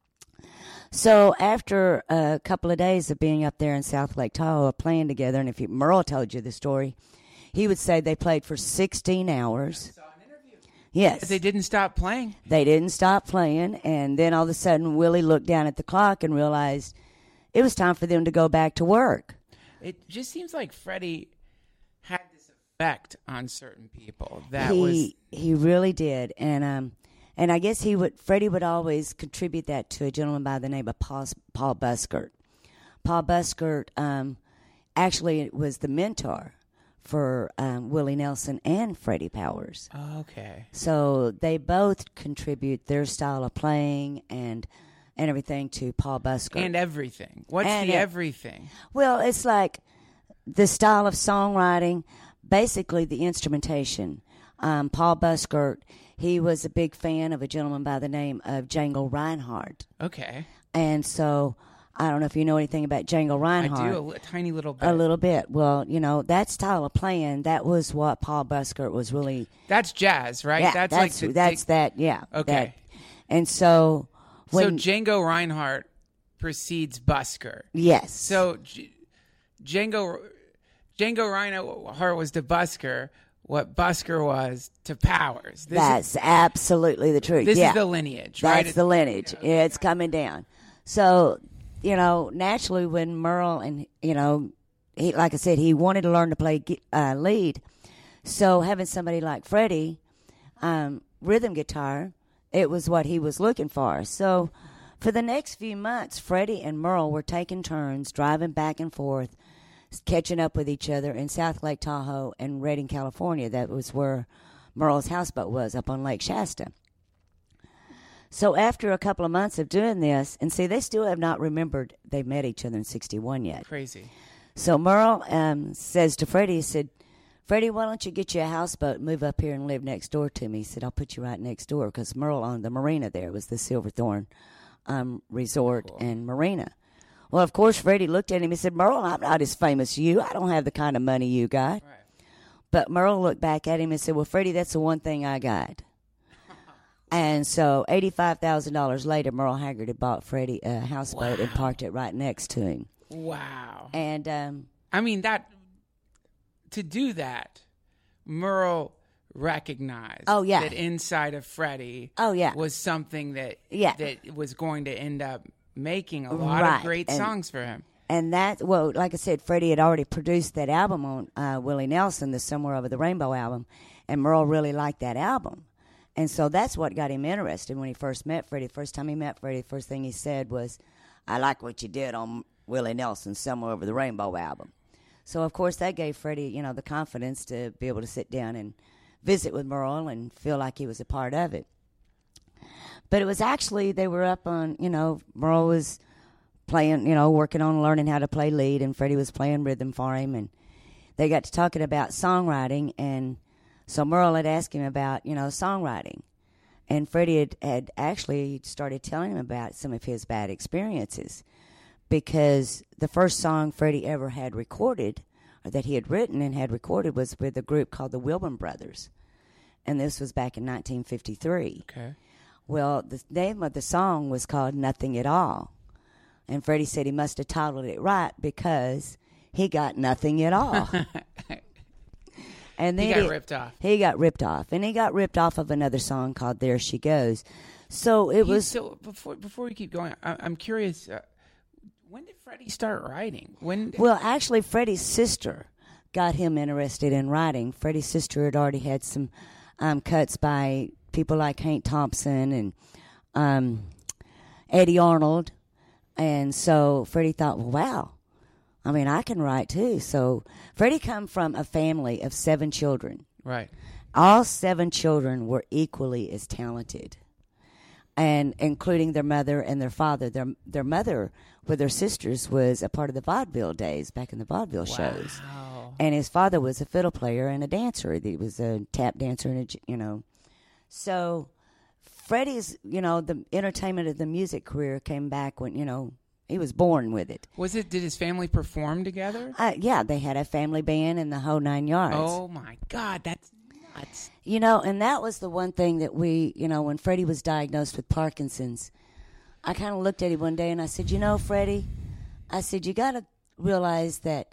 So after a couple of days of being up there in South Lake Tahoe playing together, and if Merle told you the story, he would say they played for 16 hours. I saw an interview. Yes. They didn't stop playing. They didn't stop playing, and then all of a sudden Willie looked down at the clock and realized it was time for them to go back to work. It just seems like Freddie had this effect on certain people. He really did, and I guess Freddie would always contribute that to a gentleman by the name of Paul Buskert. Paul Buskert actually was the mentor for Willie Nelson and Freddie Powers. Oh, okay. So they both contribute their style of playing and everything to Paul Buskert. And everything. What's everything? Well, it's like the style of songwriting, basically the instrumentation. Paul Buskert, he was a big fan of a gentleman by the name of Django Reinhardt. Okay. And so I don't know if you know anything about Django Reinhardt. I do, a tiny little bit. A little bit. Well, that style of playing, that was what Paul Buskert was really... That's jazz, right? Yeah, that's that, yeah. Okay. And so... So Django Reinhardt precedes Busker. Yes. So Django Reinhardt was to Busker what Busker was to Powers. That's absolutely the truth. This is the lineage, right? That's the lineage. Yeah, it's coming down. So, naturally when Merle and, he, like I said, he wanted to learn to play lead. So having somebody like Freddie, rhythm guitar, it was what he was looking for. So for the next few months, Freddie and Merle were taking turns driving back and forth, catching up with each other in South Lake Tahoe and Redding, California. That was where Merle's houseboat was, up on Lake Shasta. So after a couple of months of doing this, and see, they still have not remembered they met each other in 61 yet. Crazy. So Merle says to Freddie, he said, Freddie, why don't you get you a houseboat and move up here and live next door to me? He said, I'll put you right next door, because Merle owned the marina there. It was the Silverthorne Resort and Marina. Well, of course, Freddie looked at him and said, Merle, I'm not as famous as you. I don't have the kind of money you got. Right. But Merle looked back at him and said, well, Freddie, that's the one thing I got. And so $85,000 later, Merle Haggard had bought Freddie a houseboat and parked it right next to him. Wow. And I mean, to do that, Merle recognized that inside of Freddie was something that was going to end up making a lot of great songs for him. And like I said, Freddie had already produced that album on Willie Nelson, the Somewhere Over the Rainbow album, and Merle really liked that album. And so that's what got him interested when he first met Freddie. First time he met Freddie, the first thing he said was, I like what you did on Willie Nelson's Somewhere Over the Rainbow album. So, of course, that gave Freddie, the confidence to be able to sit down and visit with Merle and feel like he was a part of it. But it was actually, they were up on, Merle was playing, working on learning how to play lead, and Freddie was playing rhythm for him, and they got to talking about songwriting, and so Merle had asked him about, songwriting. And Freddie had actually started telling him about some of his bad experiences, because the first song Freddie ever had recorded or that he had written and had recorded, was with a group called the Wilburn Brothers. And this was back in 1953. Okay. Well, the name of the song was called Nothing at All. And Freddie said he must have titled it right because he got nothing at all. And then he got ripped off. He got ripped off. And he got ripped off of another song called There She Goes. So it was... So before we keep going, I'm curious, when did Freddie start writing? Well, actually, Freddie's sister got him interested in writing. Freddie's sister had already had some cuts by people like Hank Thompson and Eddie Arnold. And so Freddie thought, well, wow, I mean, I can write too. So Freddie come from a family of 7 children. Right. All 7 children were equally as talented, and including their mother and their father. Their mother, with their sisters, was a part of the vaudeville days, back in the vaudeville shows. And his father was a fiddle player and a dancer. He was a tap dancer and So Freddie's, the entertainment of the music career came back when, he was born with it. Did his family perform together? Yeah, they had a family band and the whole 9 yards. Oh, my God, that's nuts. And that was the one thing that we, when Freddie was diagnosed with Parkinson's, I kind of looked at him one day and I said, Freddie, I said, you got to realize that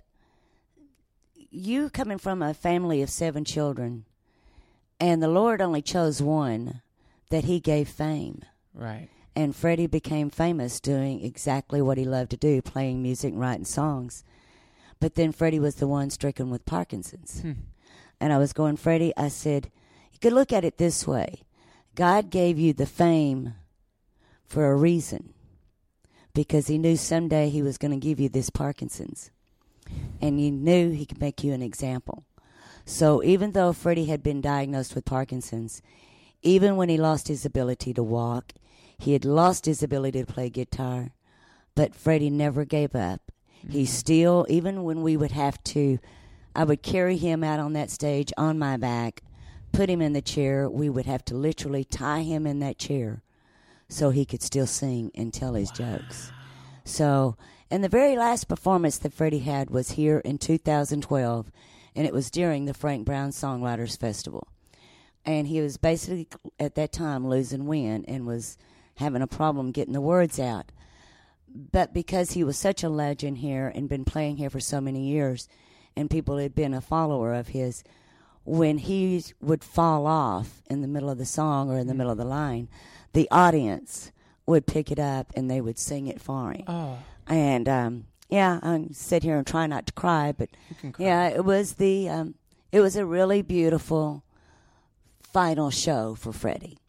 you coming from a family of 7 children, and the Lord only chose one that he gave fame. Right. And Freddie became famous doing exactly what he loved to do, playing music and writing songs. But then Freddie was the one stricken with Parkinson's. And I was going, Freddie, I said, you could look at it this way. God gave you the fame for a reason, because he knew someday he was going to give you this Parkinson's. And you knew he could make you an example. So even though Freddie had been diagnosed with Parkinson's, even when he lost his ability to walk, he had lost his ability to play guitar, but Freddie never gave up. He still, even when we would have to, I would carry him out on that stage on my back, put him in the chair. We would have to literally tie him in that chair so he could still sing and tell his jokes. So, and the very last performance that Freddie had was here in 2012, and it was during the Frank Brown Songwriters Festival. And he was basically, at that time, losing wind and was having a problem getting the words out. But because he was such a legend here and been playing here for so many years, and people had been a follower of his, when he would fall off in the middle of the song or in the middle of the line, the audience would pick it up and they would sing it for him. Oh. And, I sit here and try not to cry, but yeah, it was a really beautiful final show for Freddie.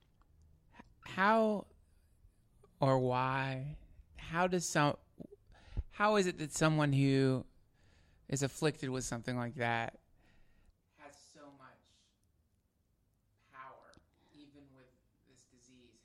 How or why? How is it that someone who is afflicted with something like that has so much power, even with this disease?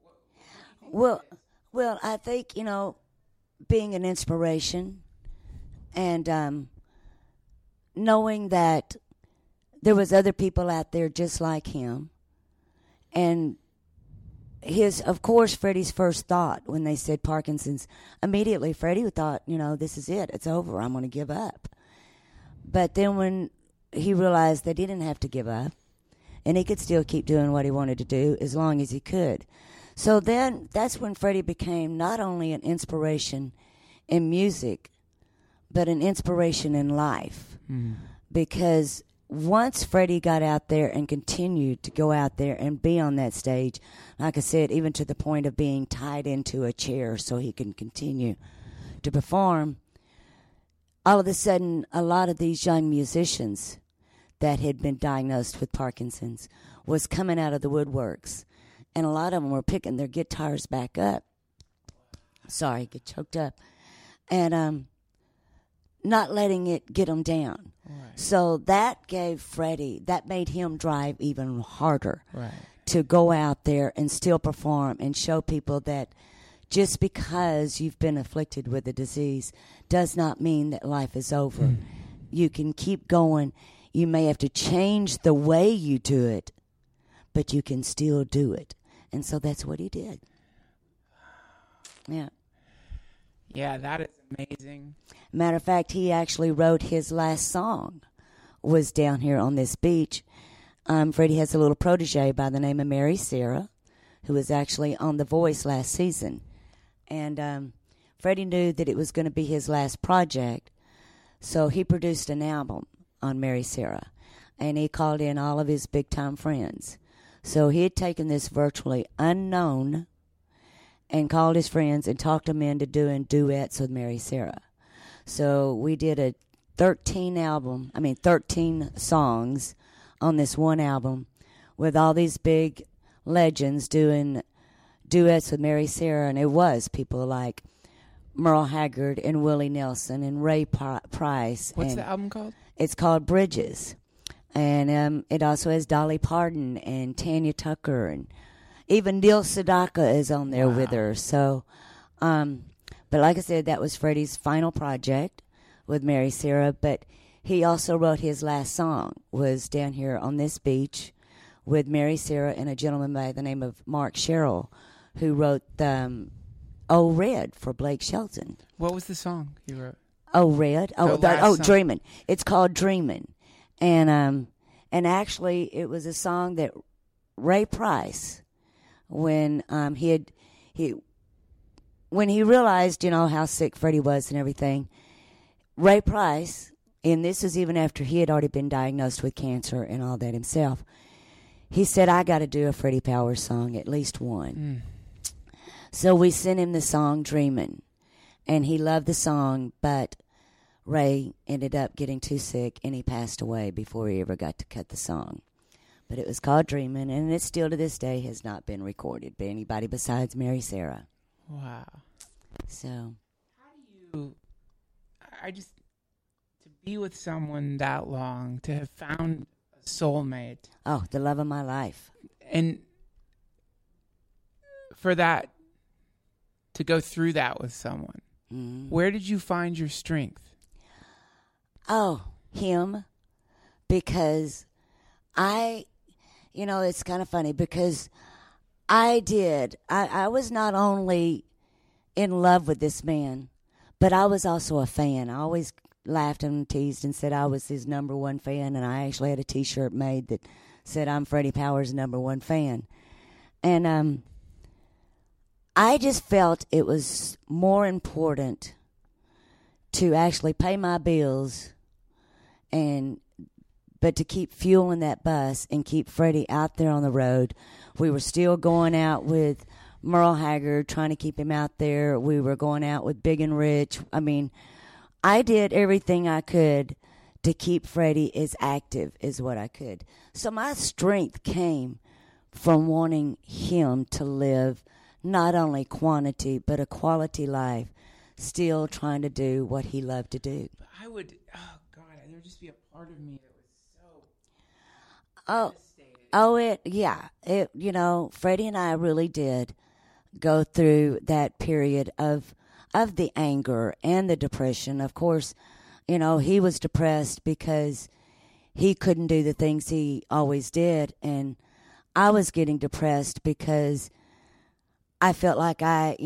Well, I think, being an inspiration and knowing that there was other people out there just like him. And of course, Freddie's first thought when they said Parkinson's, immediately Freddie thought, this is it. It's over. I'm going to give up. But then when he realized that he didn't have to give up and he could still keep doing what he wanted to do as long as he could. So then that's when Freddie became not only an inspiration in music, but an inspiration in life. Because once Freddie got out there and continued to go out there and be on that stage, like I said, even to the point of being tied into a chair so he can continue to perform, all of a sudden, a lot of these young musicians that had been diagnosed with Parkinson's was coming out of the woodworks. And a lot of them were picking their guitars back up. Sorry, get choked up. And not letting it get them down. Right. So that made him drive even harder to go out there and still perform and show people that just because you've been afflicted with a disease does not mean that life is over. You can keep going. You may have to change the way you do it, but you can still do it. And so that's what he did. Yeah. Yeah, that is amazing. Matter of fact, he actually wrote his last song was down here on this beach. Freddie has a little protege by the name of Mary Sarah, who was actually on The Voice last season. And Freddie knew that it was going to be his last project, so he produced an album on Mary Sarah, and he called in all of his big-time friends. So he had taken this virtually unknown and called his friends and talked them into doing duets with Mary Sarah. So we did a 13 songs on this one album with all these big legends doing duets with Mary Sarah, and it was people like Merle Haggard and Willie Nelson and Ray Price. What's the album called? It's called Bridges. And it also has Dolly Parton and Tanya Tucker, and even Neil Sedaka is on there with her. So, but like I said, that was Freddie's final project with Mary Sarah. But he also wrote his last song, was down here on this beach with Mary Sarah and a gentleman by the name of Mark Sherrill, who wrote Oh Red for Blake Shelton. What was the song you wrote? Oh Red. Dreamin'. It's called Dreamin'. And actually, it was a song that Ray Price, when he realized, how sick Freddie was and everything, Ray Price, and this was even after he had already been diagnosed with cancer and all that himself, he said, I got to do a Freddie Powers song, at least one. So we sent him the song Dreamin', and he loved the song, but Ray ended up getting too sick, and he passed away before he ever got to cut the song. But it was called Dreamin', and it still to this day has not been recorded by anybody besides Mary Sarah. Wow. So, how do you, to be with someone that long, to have found a soulmate. Oh, the love of my life. And for that, to go through that with someone, where did you find your strength? Oh, him. Because it's kind of funny because I was not only in love with this man, but I was also a fan. I always laughed and teased and said I was his number one fan, and I actually had a T-shirt made that said I'm Freddie Powers' number one fan. And I just felt it was more important to actually pay my bills but to keep fueling that bus and keep Freddie out there on the road. We were still going out with Merle Haggard, trying to keep him out there. We were going out with Big and Rich. I mean, I did everything I could to keep Freddie as active as what I could. So my strength came from wanting him to live not only quantity, but a quality life, still trying to do what he loved to do. But there would just be a part of me that was so Freddie and I really did go through that period of the anger and the depression. Of course, he was depressed because he couldn't do the things he always did, and I was getting depressed because I felt like I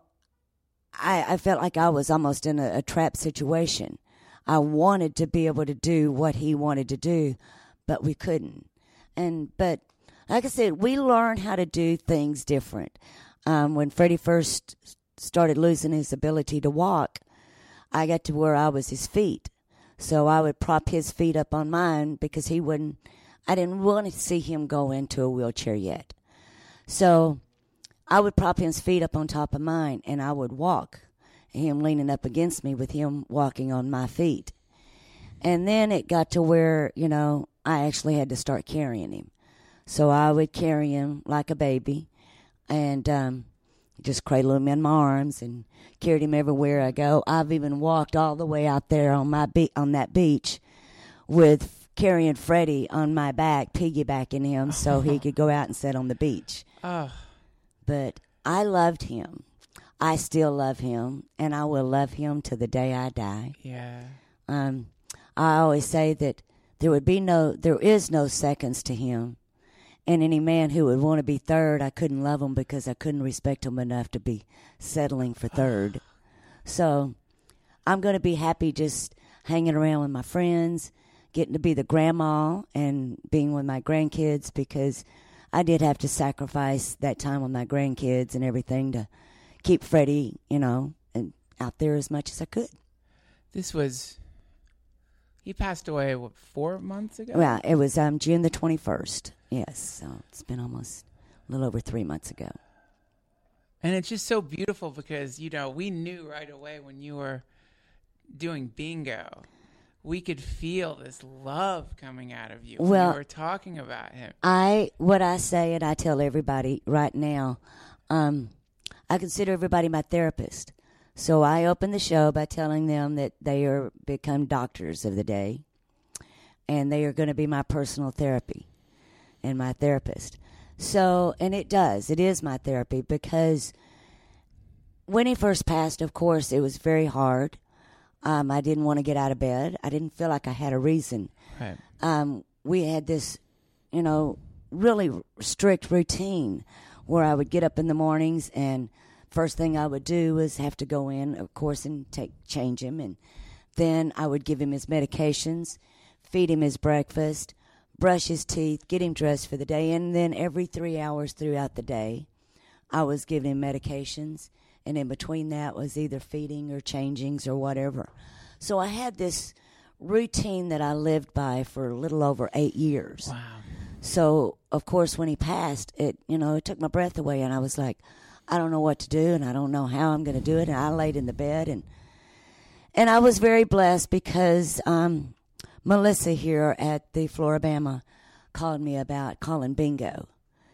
felt like I was almost in a trap situation. I wanted to be able to do what he wanted to do, but we couldn't. But like I said, we learned how to do things different. When Freddie first started losing his ability to walk, I got to where I was his feet. So I would prop his feet up on mine because I didn't want to see him go into a wheelchair yet. So I would prop his feet up on top of mine, and I would walk, him leaning up against me with him walking on my feet. And then it got to where, I actually had to start carrying him. So I would carry him like a baby and just cradle him in my arms and carried him everywhere I go. I've even walked all the way out there on that beach with carrying Freddie on my back, piggybacking him so he could go out and sit on the beach. But I loved him. I still love him, and I will love him to the day I die. Yeah. I always say that there is no seconds to him. And any man who would want to be third, I couldn't love him because I couldn't respect him enough to be settling for third. So I'm going to be happy just hanging around with my friends, getting to be the grandma and being with my grandkids, because I did have to sacrifice that time with my grandkids and everything to keep Freddie, and out there as much as I could. He passed away, 4 months ago? Well, it was June the 21st. Yes, so it's been almost a little over 3 months ago. And it's just so beautiful because, we knew right away when you were doing bingo, we could feel this love coming out of you when you were talking about him. What I say, and I tell everybody right now, I consider everybody my therapist. So I open the show by telling them that they are become doctors of the day, and they are going to be my personal therapy and my therapist. So, and it is my therapy, because when he first passed, of course, it was very hard. I didn't want to get out of bed. I didn't feel like I had a reason. Right. We had this, really strict routine where I would get up in the mornings, and first thing I would do was have to go in, of course, and change him. And then I would give him his medications, feed him his breakfast, brush his teeth, get him dressed for the day. And then every 3 hours throughout the day, I was giving him medications. And in between that was either feeding or changings or whatever. So I had this routine that I lived by for a little over 8 years. Wow. So, of course, when he passed, it took my breath away. And I was like, I don't know what to do, and I don't know how I'm going to do it. And I laid in the bed, and I was very blessed because Melissa here at the Floribama called me about calling bingo.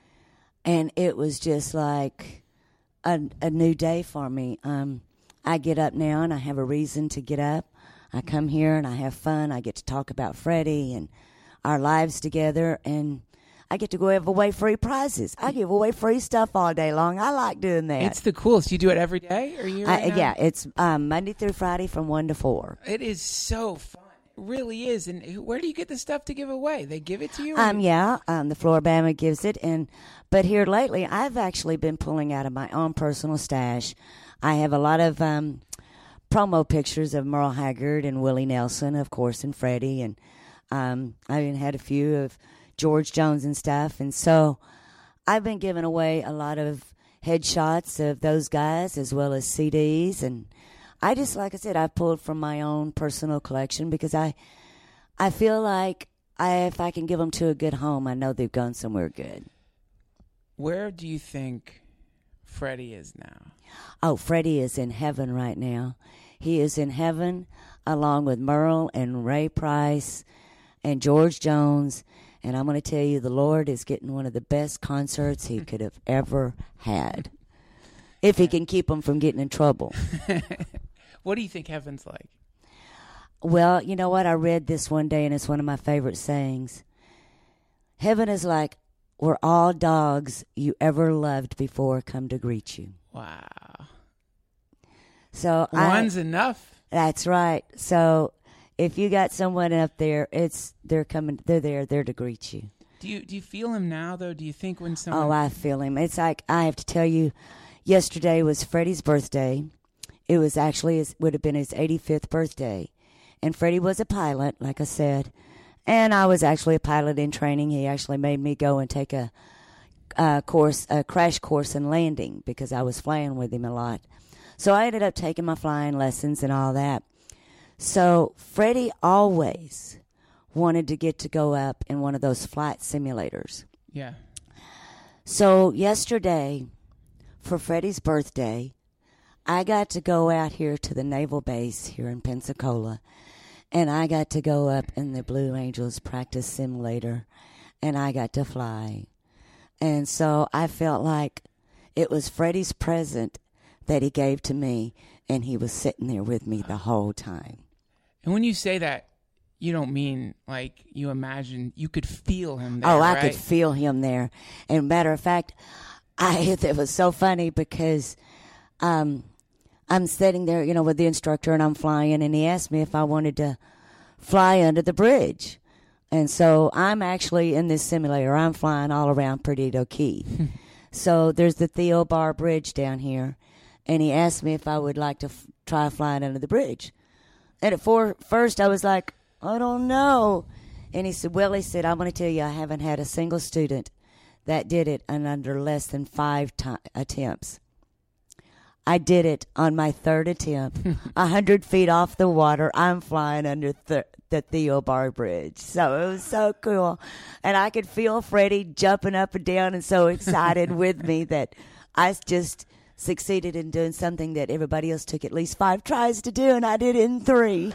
And it was just like a new day for me. I get up now, and I have a reason to get up. I come here, and I have fun. I get to talk about Freddie and our lives together, and I get to go give away free prizes. I give away free stuff all day long. I like doing that. It's the coolest. You do it every day? Or yeah, it's Monday through Friday from 1 to 4. It is so fun. It really is. And where do you get the stuff to give away? They give it to you? The Floribama gives it. But here lately, I've actually been pulling out of my own personal stash. I have a lot of promo pictures of Merle Haggard and Willie Nelson, of course, and Freddie. And I even had a few of George Jones and stuff. And so I've been giving away a lot of headshots of those guys as well as CDs. And I just, like I said, I pulled from my own personal collection because I feel like if I can give them to a good home, I know they've gone somewhere good. Where do you think Freddie is now? Oh, Freddie is in heaven right now. He is in heaven along with Merle and Ray Price and George Jones. And I'm going to tell you, the Lord is getting one of the best concerts he could have ever had, if he can keep them from getting in trouble. What do you think heaven's like? Well, you know what? I read this one day, and it's one of my favorite sayings. Heaven is like where all dogs you ever loved before come to greet you. Wow. So one's enough. That's right. So if you got someone up there, they're there to greet you. Do you feel him now, though? Do you think when someone... Oh, I feel him. It's like, I have to tell you, yesterday was Freddie's birthday. It was actually, would have been his 85th birthday. And Freddie was a pilot, like I said. And I was actually a pilot in training. He actually made me go and take a crash course in landing because I was flying with him a lot. So I ended up taking my flying lessons and all that. So Freddie always wanted to get to go up in one of those flight simulators. Yeah. So yesterday, for Freddie's birthday, I got to go out here to the naval base here in Pensacola, and I got to go up in the Blue Angels practice simulator, and I got to fly. And so I felt like it was Freddie's present that he gave to me, and he was sitting there with me the whole time. And when you say that, you don't mean like you imagine you could feel him there, Oh, I right? could feel him there. And matter of fact, it was so funny because I'm sitting there, with the instructor, and I'm flying, and he asked me if I wanted to fly under the bridge. And so I'm actually in this simulator. I'm flying all around Perdido Key. So there's the Theo Bar Bridge down here. and he asked me if I would like to try flying under the bridge. And at first I was like, I don't know. And he said, well, he said, I'm going to tell you, I haven't had a single student that did it in under less than 5 attempts. I did it on my 3rd attempt, 100 feet off the water. I'm flying under the Theo Bar Bridge. So it was so cool. And I could feel Freddie jumping up and down and so excited with me that I just succeeded in doing something that everybody else took at least 5 tries to do, and I did it in 3.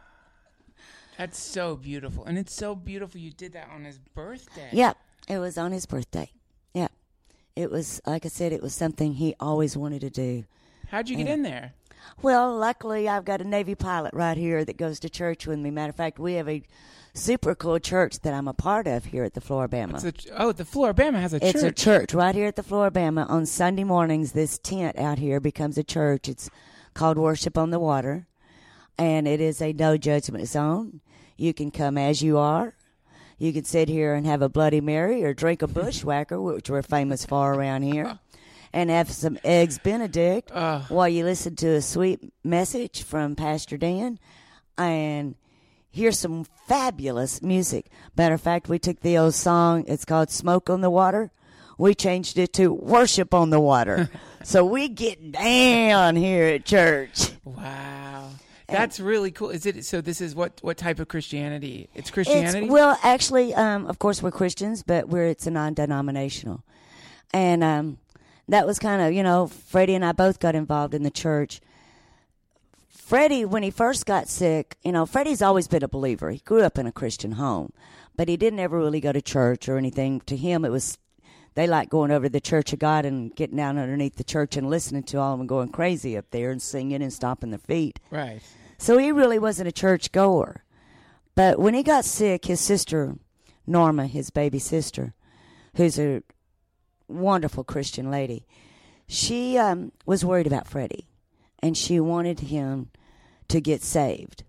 That's so beautiful. And it's so beautiful you did that on his birthday. Yeah, it was on his birthday. Yeah. It was, like I said, it was something he always wanted to do. How'd you get in there? Well, luckily, I've got a Navy pilot right here that goes to church with me. Matter of fact, we have a super cool church that I'm a part of here at the Floribama. The Floribama has a church. It's a church right here at the Floribama. On Sunday mornings, this tent out here becomes a church. It's called Worship on the Water, and it is a no-judgment zone. You can come as you are. You can sit here and have a Bloody Mary or drink a Bushwhacker, which we're famous for around here, and have some Eggs Benedict while you listen to a sweet message from Pastor Dan and hear some fabulous music. Matter of fact, we took the old song, it's called Smoke on the Water. We changed it to Worship on the Water. So we get down here at church. Wow. That's really cool. Is it? So this is what type of Christianity? It's Christianity? Well, actually, of course, we're Christians, but it's a non-denominational. And that was kind of, Freddie and I both got involved in the church. Freddie, when he first got sick, Freddie's always been a believer. He grew up in a Christian home, but he didn't ever really go to church or anything. To him, they like going over to the Church of God and getting down underneath the church and listening to all of them going crazy up there and singing and stomping their feet. Right. So he really wasn't a church goer. But when he got sick, his sister, Norma, his baby sister, who's a wonderful Christian lady, she was worried about Freddie, and she wanted him to get saved.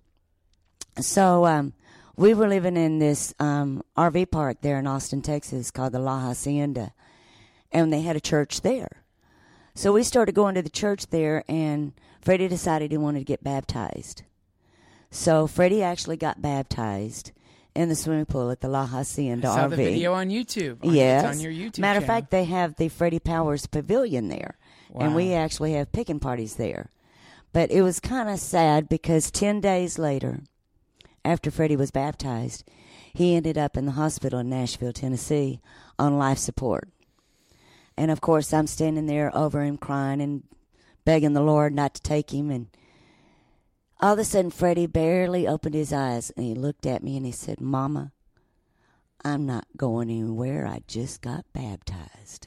So we were living in this RV park there in Austin, Texas, called the La Hacienda, and they had a church there. So we started going to the church there, and Freddie decided he wanted to get baptized. So Freddie actually got baptized in the swimming pool at the La Hacienda RV. I saw the video on YouTube. Yes. It's on your YouTube Matter of channel. fact, they have the Freddie Powers Pavilion there. Wow. And we actually have picking parties there. But it was kind of sad because 10 days later, after Freddie was baptized, he ended up in the hospital in Nashville, Tennessee, on life support. And, of course, I'm standing there over him crying and begging the Lord not to take him. And all of a sudden, Freddie barely opened his eyes, and he looked at me and he said, Mama, I'm not going anywhere. I just got baptized.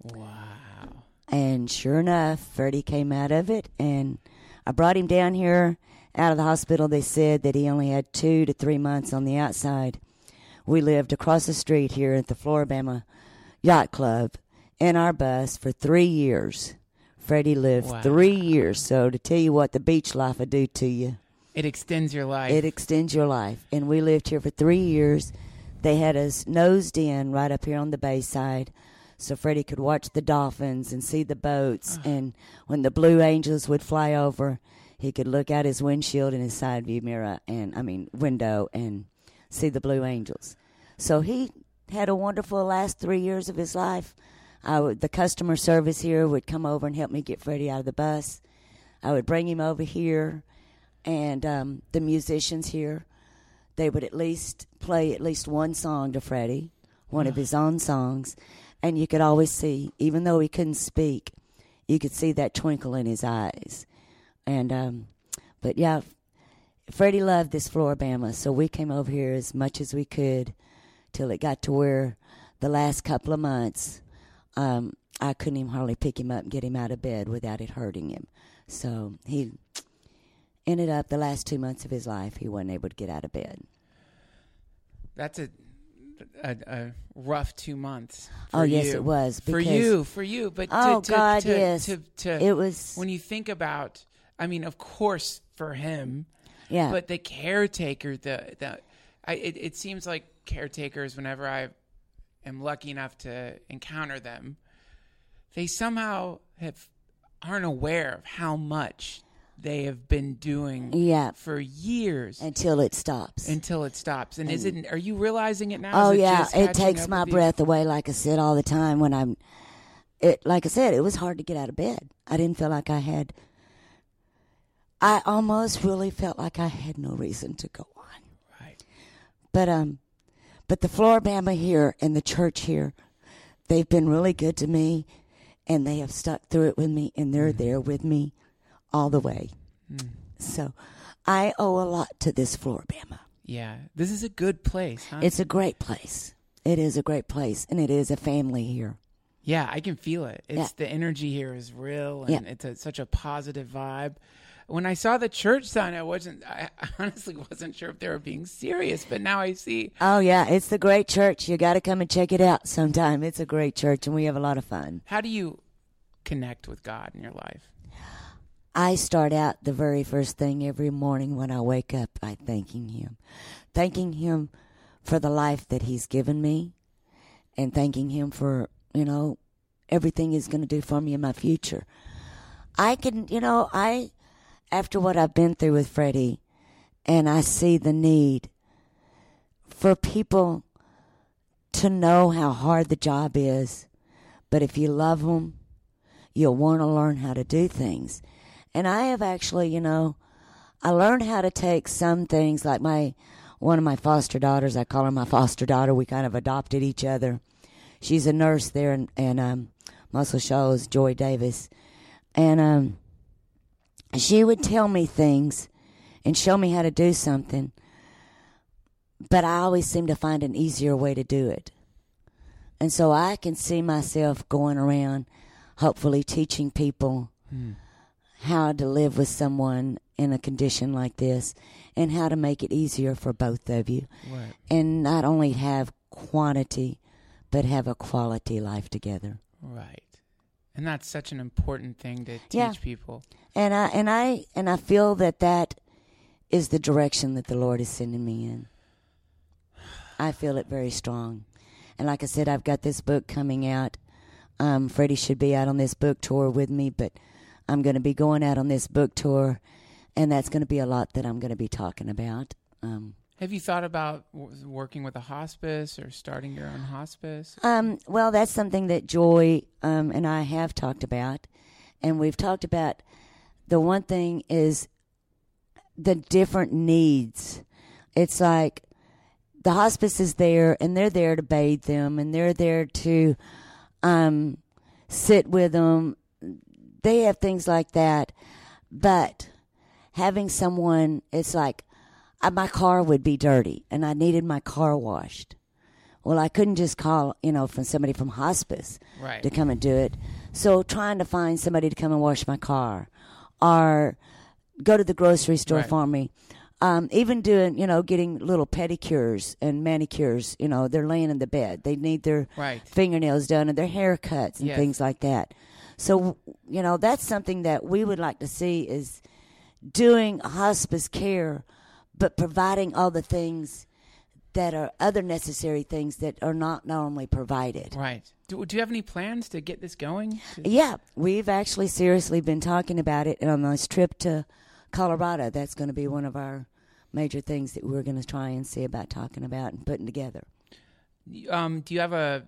Wow. And sure enough, Freddie came out of it, and I brought him down here out of the hospital. They said that he only had 2 to 3 months on the outside. We lived across the street here at the Floribama Yacht Club in our bus for 3 years. Freddie lived 3 years. So to tell you what the beach life would do to you. It extends your life. It extends your life. And we lived here for 3 years. They had us nosed in right up here on the bayside so Freddie could watch the dolphins and see the boats. And when the Blue Angels would fly over, he could look out his windshield and his side view mirror window and see the Blue Angels. So he had a wonderful last 3 years of his life. The customer service here would come over and help me get Freddie out of the bus. I would bring him over here, and the musicians here, they would at least play at least one song to Freddie, one of his own songs, and you could always see, even though he couldn't speak, you could see that twinkle in his eyes. And but yeah, Freddie loved this Floribama, so we came over here as much as we could till it got to where the last couple of months, I couldn't even hardly pick him up and get him out of bed without it hurting him. So he ended up the last 2 months of his life, he wasn't able to get out of bed. That's a rough 2 months. Oh, yes, it was. For you. But yes. It was. When you think about, I mean, of course, for him. Yeah. But the caretaker, it seems like caretakers, whenever I am lucky enough to encounter them, they somehow have aren't aware of how much they have been doing for years until it stops. And are you realizing it now? Oh, yeah. It takes my breath away, like I said, all the time when like I said, it was hard to get out of bed. I didn't feel like I almost really felt like I had no reason to go on. Right. But the Flora-Bama here and the church here, they've been really good to me, and they have stuck through it with me, and they're there with me all the way. So I owe a lot to this Flora-Bama. Yeah. This is a good place, huh? It's a great place. It is a great place, and it is a family here. Yeah, I can feel it. The energy here is real, and it's such a positive vibe. When I saw the church sign, I honestly wasn't sure if they were being serious, but now I see. Oh, yeah, it's the great church. You got to come and check it out sometime. It's a great church, and we have a lot of fun. How do you connect with God in your life? I start out the very first thing every morning when I wake up by thanking Him for the life that He's given me, and thanking Him for, everything He's going to do for me in my future. After what I've been through with Freddie, and I see the need for people to know how hard the job is, but if you love them, you'll want to learn how to do things. And I have actually, I learned how to take some things like one of my foster daughters. I call her my foster daughter. We kind of adopted each other. She's a nurse there in Muscle Shoals, Joy Davis. And she would tell me things and show me how to do something, but I always seem to find an easier way to do it. And so I can see myself going around, hopefully teaching people how to live with someone in a condition like this and how to make it easier for both of you. Right. And not only have quantity, but have a quality life together. Right. And that's such an important thing to teach people. And I feel that is the direction that the Lord is sending me in. I feel it very strong. And like I said, I've got this book coming out. Freddie should be out on this book tour with me, but I'm going to be going out on this book tour, and that's going to be a lot that I'm going to be talking about. Have you thought about working with a hospice or starting your own hospice? Well, that's something that Joy and I have talked about, and we've talked about. The one thing is the different needs. It's like the hospice is there, and they're there to bathe them, and they're there to sit with them. They have things like that. But having someone, it's like my car would be dirty, and I needed my car washed. Well, I couldn't just call, from somebody from hospice to come and do it. So trying to find somebody to come and wash my car or go to the grocery store for me. Even doing, getting little pedicures and manicures, they're laying in the bed. They need their fingernails done and their haircuts and things like that. So, that's something that we would like to see is doing hospice care, but providing all the things that are other necessary things that are not normally provided. Right. Do you have any plans to get this going? Yeah, we've actually seriously been talking about it. And on this trip to Colorado, that's going to be one of our major things that we're going to try and see about talking about and putting together. Do you have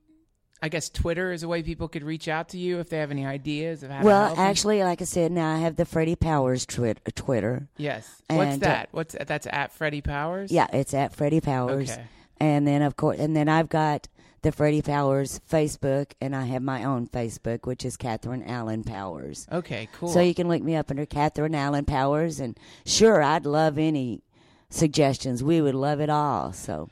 I guess Twitter is a way people could reach out to you if they have any ideas of how to help them? Actually, like I said, now I have the Freddie Powers Twitter. Yes. What's that? That's at Freddie Powers? Yeah, it's at Freddie Powers. Okay. And then, of course, I've got the Freddie Powers Facebook, and I have my own Facebook, which is Catherine Allen Powers. Okay, cool. So you can look me up under Catherine Allen Powers, and sure, I'd love any suggestions. We would love it all. So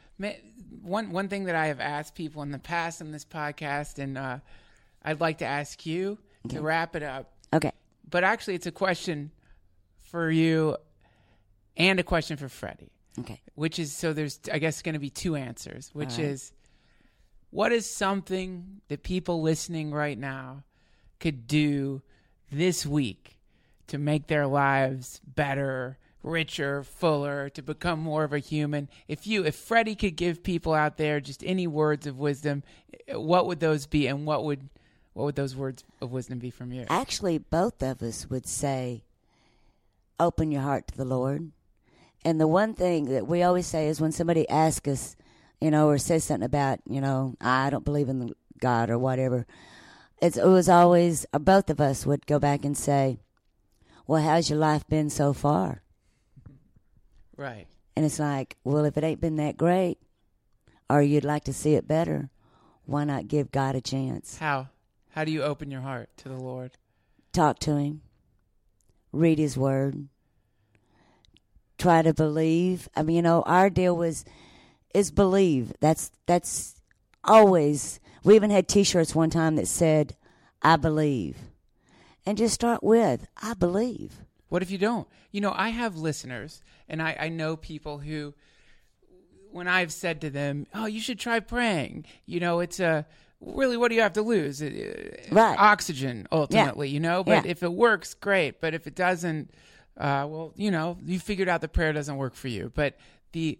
one thing that I have asked people in the past on this podcast, and I'd like to ask you to wrap it up. Okay. But actually, it's a question for you and a question for Freddie. Okay. Which is, so there's, I guess, going to be two answers, which is, what is something that people listening right now could do this week to make their lives better, richer, fuller, to become more of a human? If Freddie could give people out there just any words of wisdom, what would those be, and what would what would those words of wisdom be from you? Actually, both of us would say, open your heart to the Lord. And the one thing that we always say is when somebody asks us, or says something about, I don't believe in God or whatever, it was always, both of us would go back and say, well, how's your life been so far? Right. And it's like, well, if it ain't been that great, or you'd like to see it better, why not give God a chance? How? How do you open your heart to the Lord? Talk to him. Read his word. Try to believe. I mean, our deal is believe. That's always. We even had T-shirts one time that said, I believe. And just start with, I believe. What if you don't? I have listeners, and I know people who, when I've said to them, oh, you should try praying, it's really, what do you have to lose? Right. Oxygen, ultimately, Yeah. But Yeah. if it works, great. But if it doesn't, you figured out the prayer doesn't work for you. But the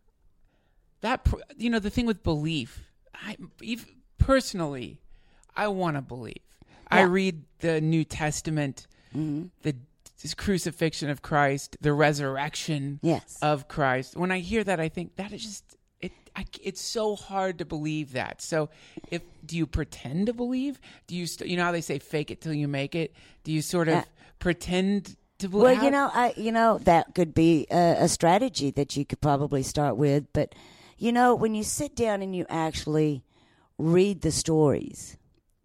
thing with belief, personally, I want to believe. Yeah. I read the New Testament, the crucifixion of Christ, the resurrection Yes. of Christ. When I hear that, I think that is just it's so hard to believe that. So, do you pretend to believe? Do you how they say fake it till you make it? Do you sort of pretend to believe? Well, that could be a strategy that you could probably start with. But when you sit down and you actually read the stories,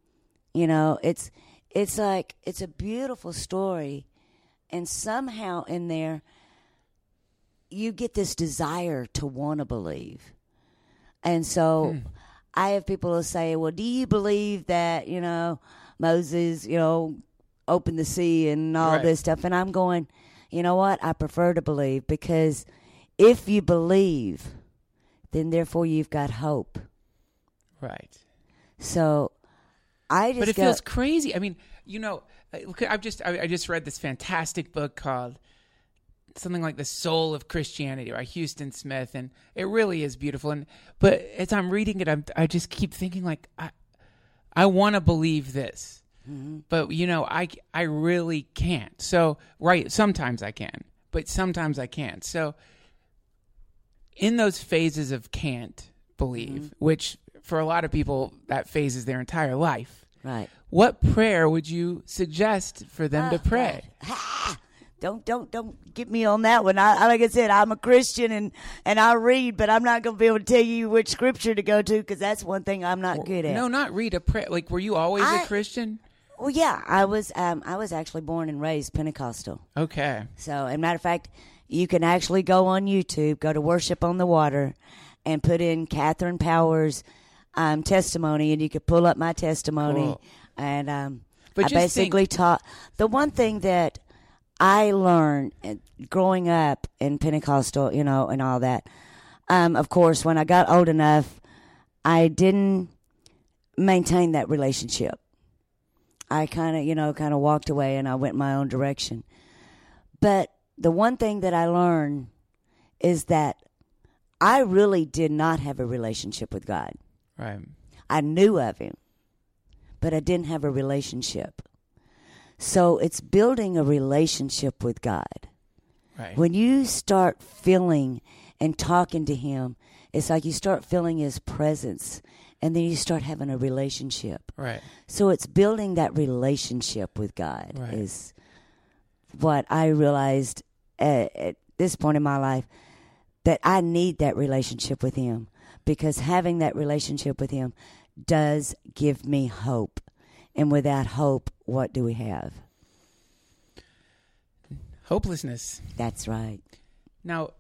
it's like it's a beautiful story, and somehow in there you get this desire to want to believe. And so I have people who say, well, do you believe that, Moses, opened the sea and all Right. this stuff? And I'm going, you know what? I prefer to believe, because if you believe, then therefore you've got hope. Right. So I just But it go, feels crazy. I mean, I just read this fantastic book called something like The Soul of Christianity by Houston Smith, and it really is beautiful. But as I'm reading it, I just keep thinking, like, I want to believe this, but I really can't. So sometimes I can, but sometimes I can't. So in those phases of can't believe, which for a lot of people that phase is their entire life, right. what prayer would you suggest for them to pray? Don't get me on that one. Like I said, I'm a Christian and I read, but I'm not going to be able to tell you which scripture to go to, because that's one thing I'm not good at. No, not read a prayer. Like, were you always a Christian? Well, yeah, I was actually born and raised Pentecostal. Okay. So, as a matter of fact, you can actually go on YouTube, go to Worship on the Water, and put in Catherine Powers' testimony, and you could pull up my testimony. Cool. And But I just basically taught the one thing that I learned growing up in Pentecostal, and all that. Of course, when I got old enough, I didn't maintain that relationship. I kind of walked away, and I went my own direction. But the one thing that I learned is that I really did not have a relationship with God. Right. I knew of him, but I didn't have a relationship. So it's building a relationship with God. Right. When you start feeling and talking to him, it's like you start feeling his presence, and then you start having a relationship. Right. So it's building that relationship with God Right. is what I realized at this point in my life, that I need that relationship with him, because having that relationship with him does give me hope. And without hope, what do we have? Hopelessness. That's right. Now,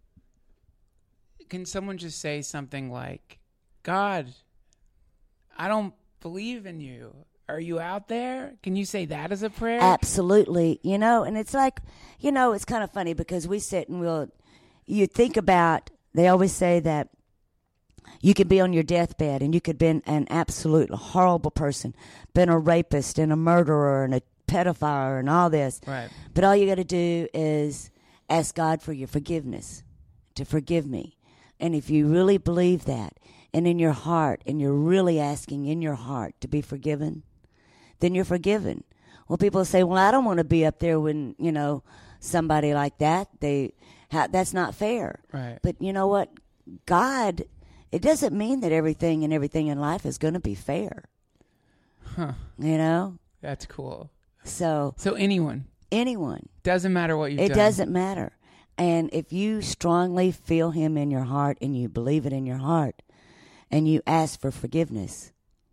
can someone just say something like, God, I don't believe in you. Are you out there? Can you say that as a prayer? Absolutely. And it's like, it's kind of funny, because we sit and you think about, they always say that you could be on your deathbed and you could be an absolute horrible person, been a rapist and a murderer and a pedophile and all this. Right. But all you got to do is ask God for your forgiveness, to forgive me. And if you really believe that, and in your heart, and you're really asking in your heart to be forgiven, then you're forgiven. Well, people say, well, I don't want to be up there when, somebody like that. That's not fair. Right. But you know what? God, it doesn't mean that everything in life is going to be fair. Huh. That's cool. So anyone. Doesn't matter what you've done. It doesn't matter. And if you strongly feel him in your heart and you believe it in your heart and you ask for forgiveness,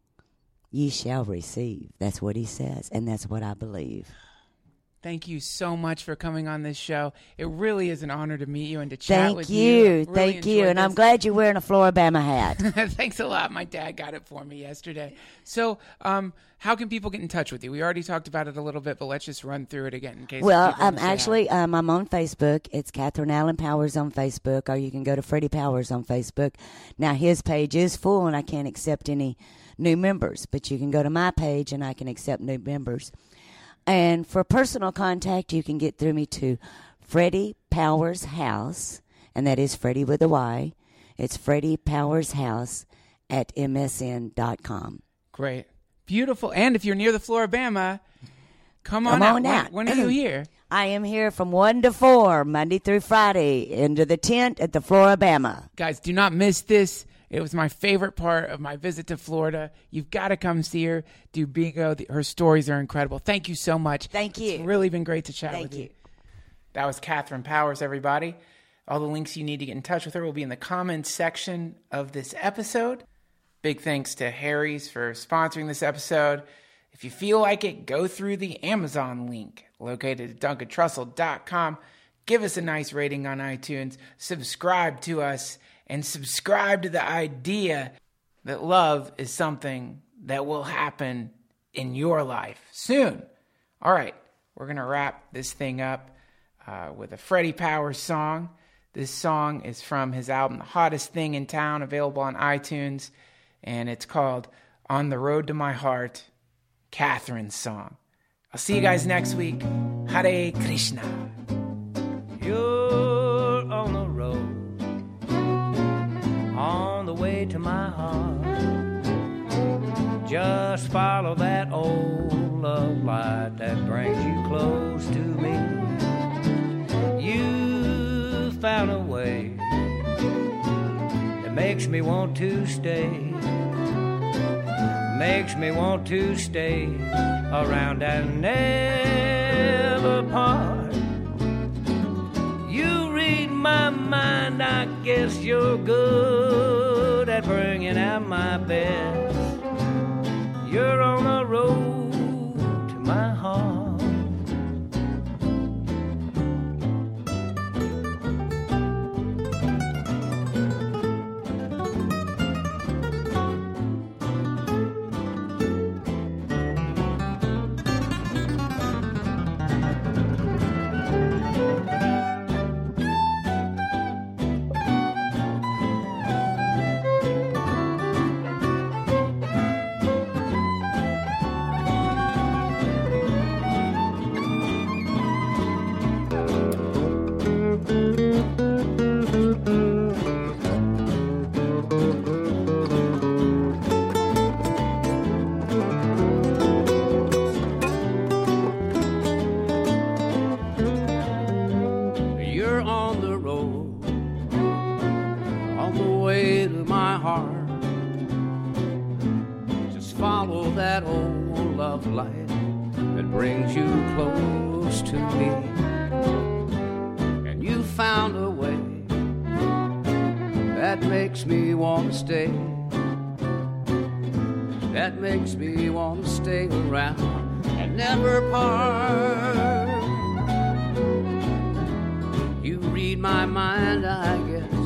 ye shall receive. That's what he says, and that's what I believe. Thank you so much for coming on this show. It really is an honor to meet you and to chat with you. you. Really Thank you. And I'm glad you're wearing a Floribama hat. Thanks a lot. My dad got it for me yesterday. So how can people get in touch with you? We already talked about it a little bit, but let's just run through it again in case. Well, I'm on Facebook. It's Catherine Allen Powers on Facebook, or you can go to Freddie Powers on Facebook. Now, his page is full, and I can't accept any new members, but you can go to my page, and I can accept new members. And for personal contact, you can get through me to Freddie Powers House, and that is Freddie with a Y. It's Freddie Powers House at MSN.com. Great. Beautiful. And if you're near the Floribama, come on out. When are you here? I am here from 1 to 4, Monday through Friday, into the tent at the Floribama. Guys, do not miss this. It was my favorite part of my visit to Florida. You've got to come see her do bingo. Her stories are incredible. Thank you so much. Thank you. It's really been great to chat with you. you. That was Catherine Powers, everybody. All the links you need to get in touch with her will be in the comments section of this episode. Big thanks to Harry's for sponsoring this episode. If you feel like it, go through the Amazon link located at DuncanTrussell.com. Give us a nice rating on iTunes. Subscribe to us. And subscribe to the idea that love is something that will happen in your life soon. All right, we're going to wrap this thing up with a Freddie Powers song. This song is from his album, The Hottest Thing in Town, available on iTunes. And it's called On the Road to My Heart, Catherine's song. I'll see you guys next week. Hare Krishna. You're on the road, on the way to my heart. Just follow that old love light that brings you close to me. You found a way that makes me want to stay, makes me want to stay around and never part. You read my mind, I guess you're good at bringing out my best. You're on the road to my heart. That old love light that brings you close to me, and you found a way that makes me want to stay, that makes me want to stay around and never part. You read my mind, I guess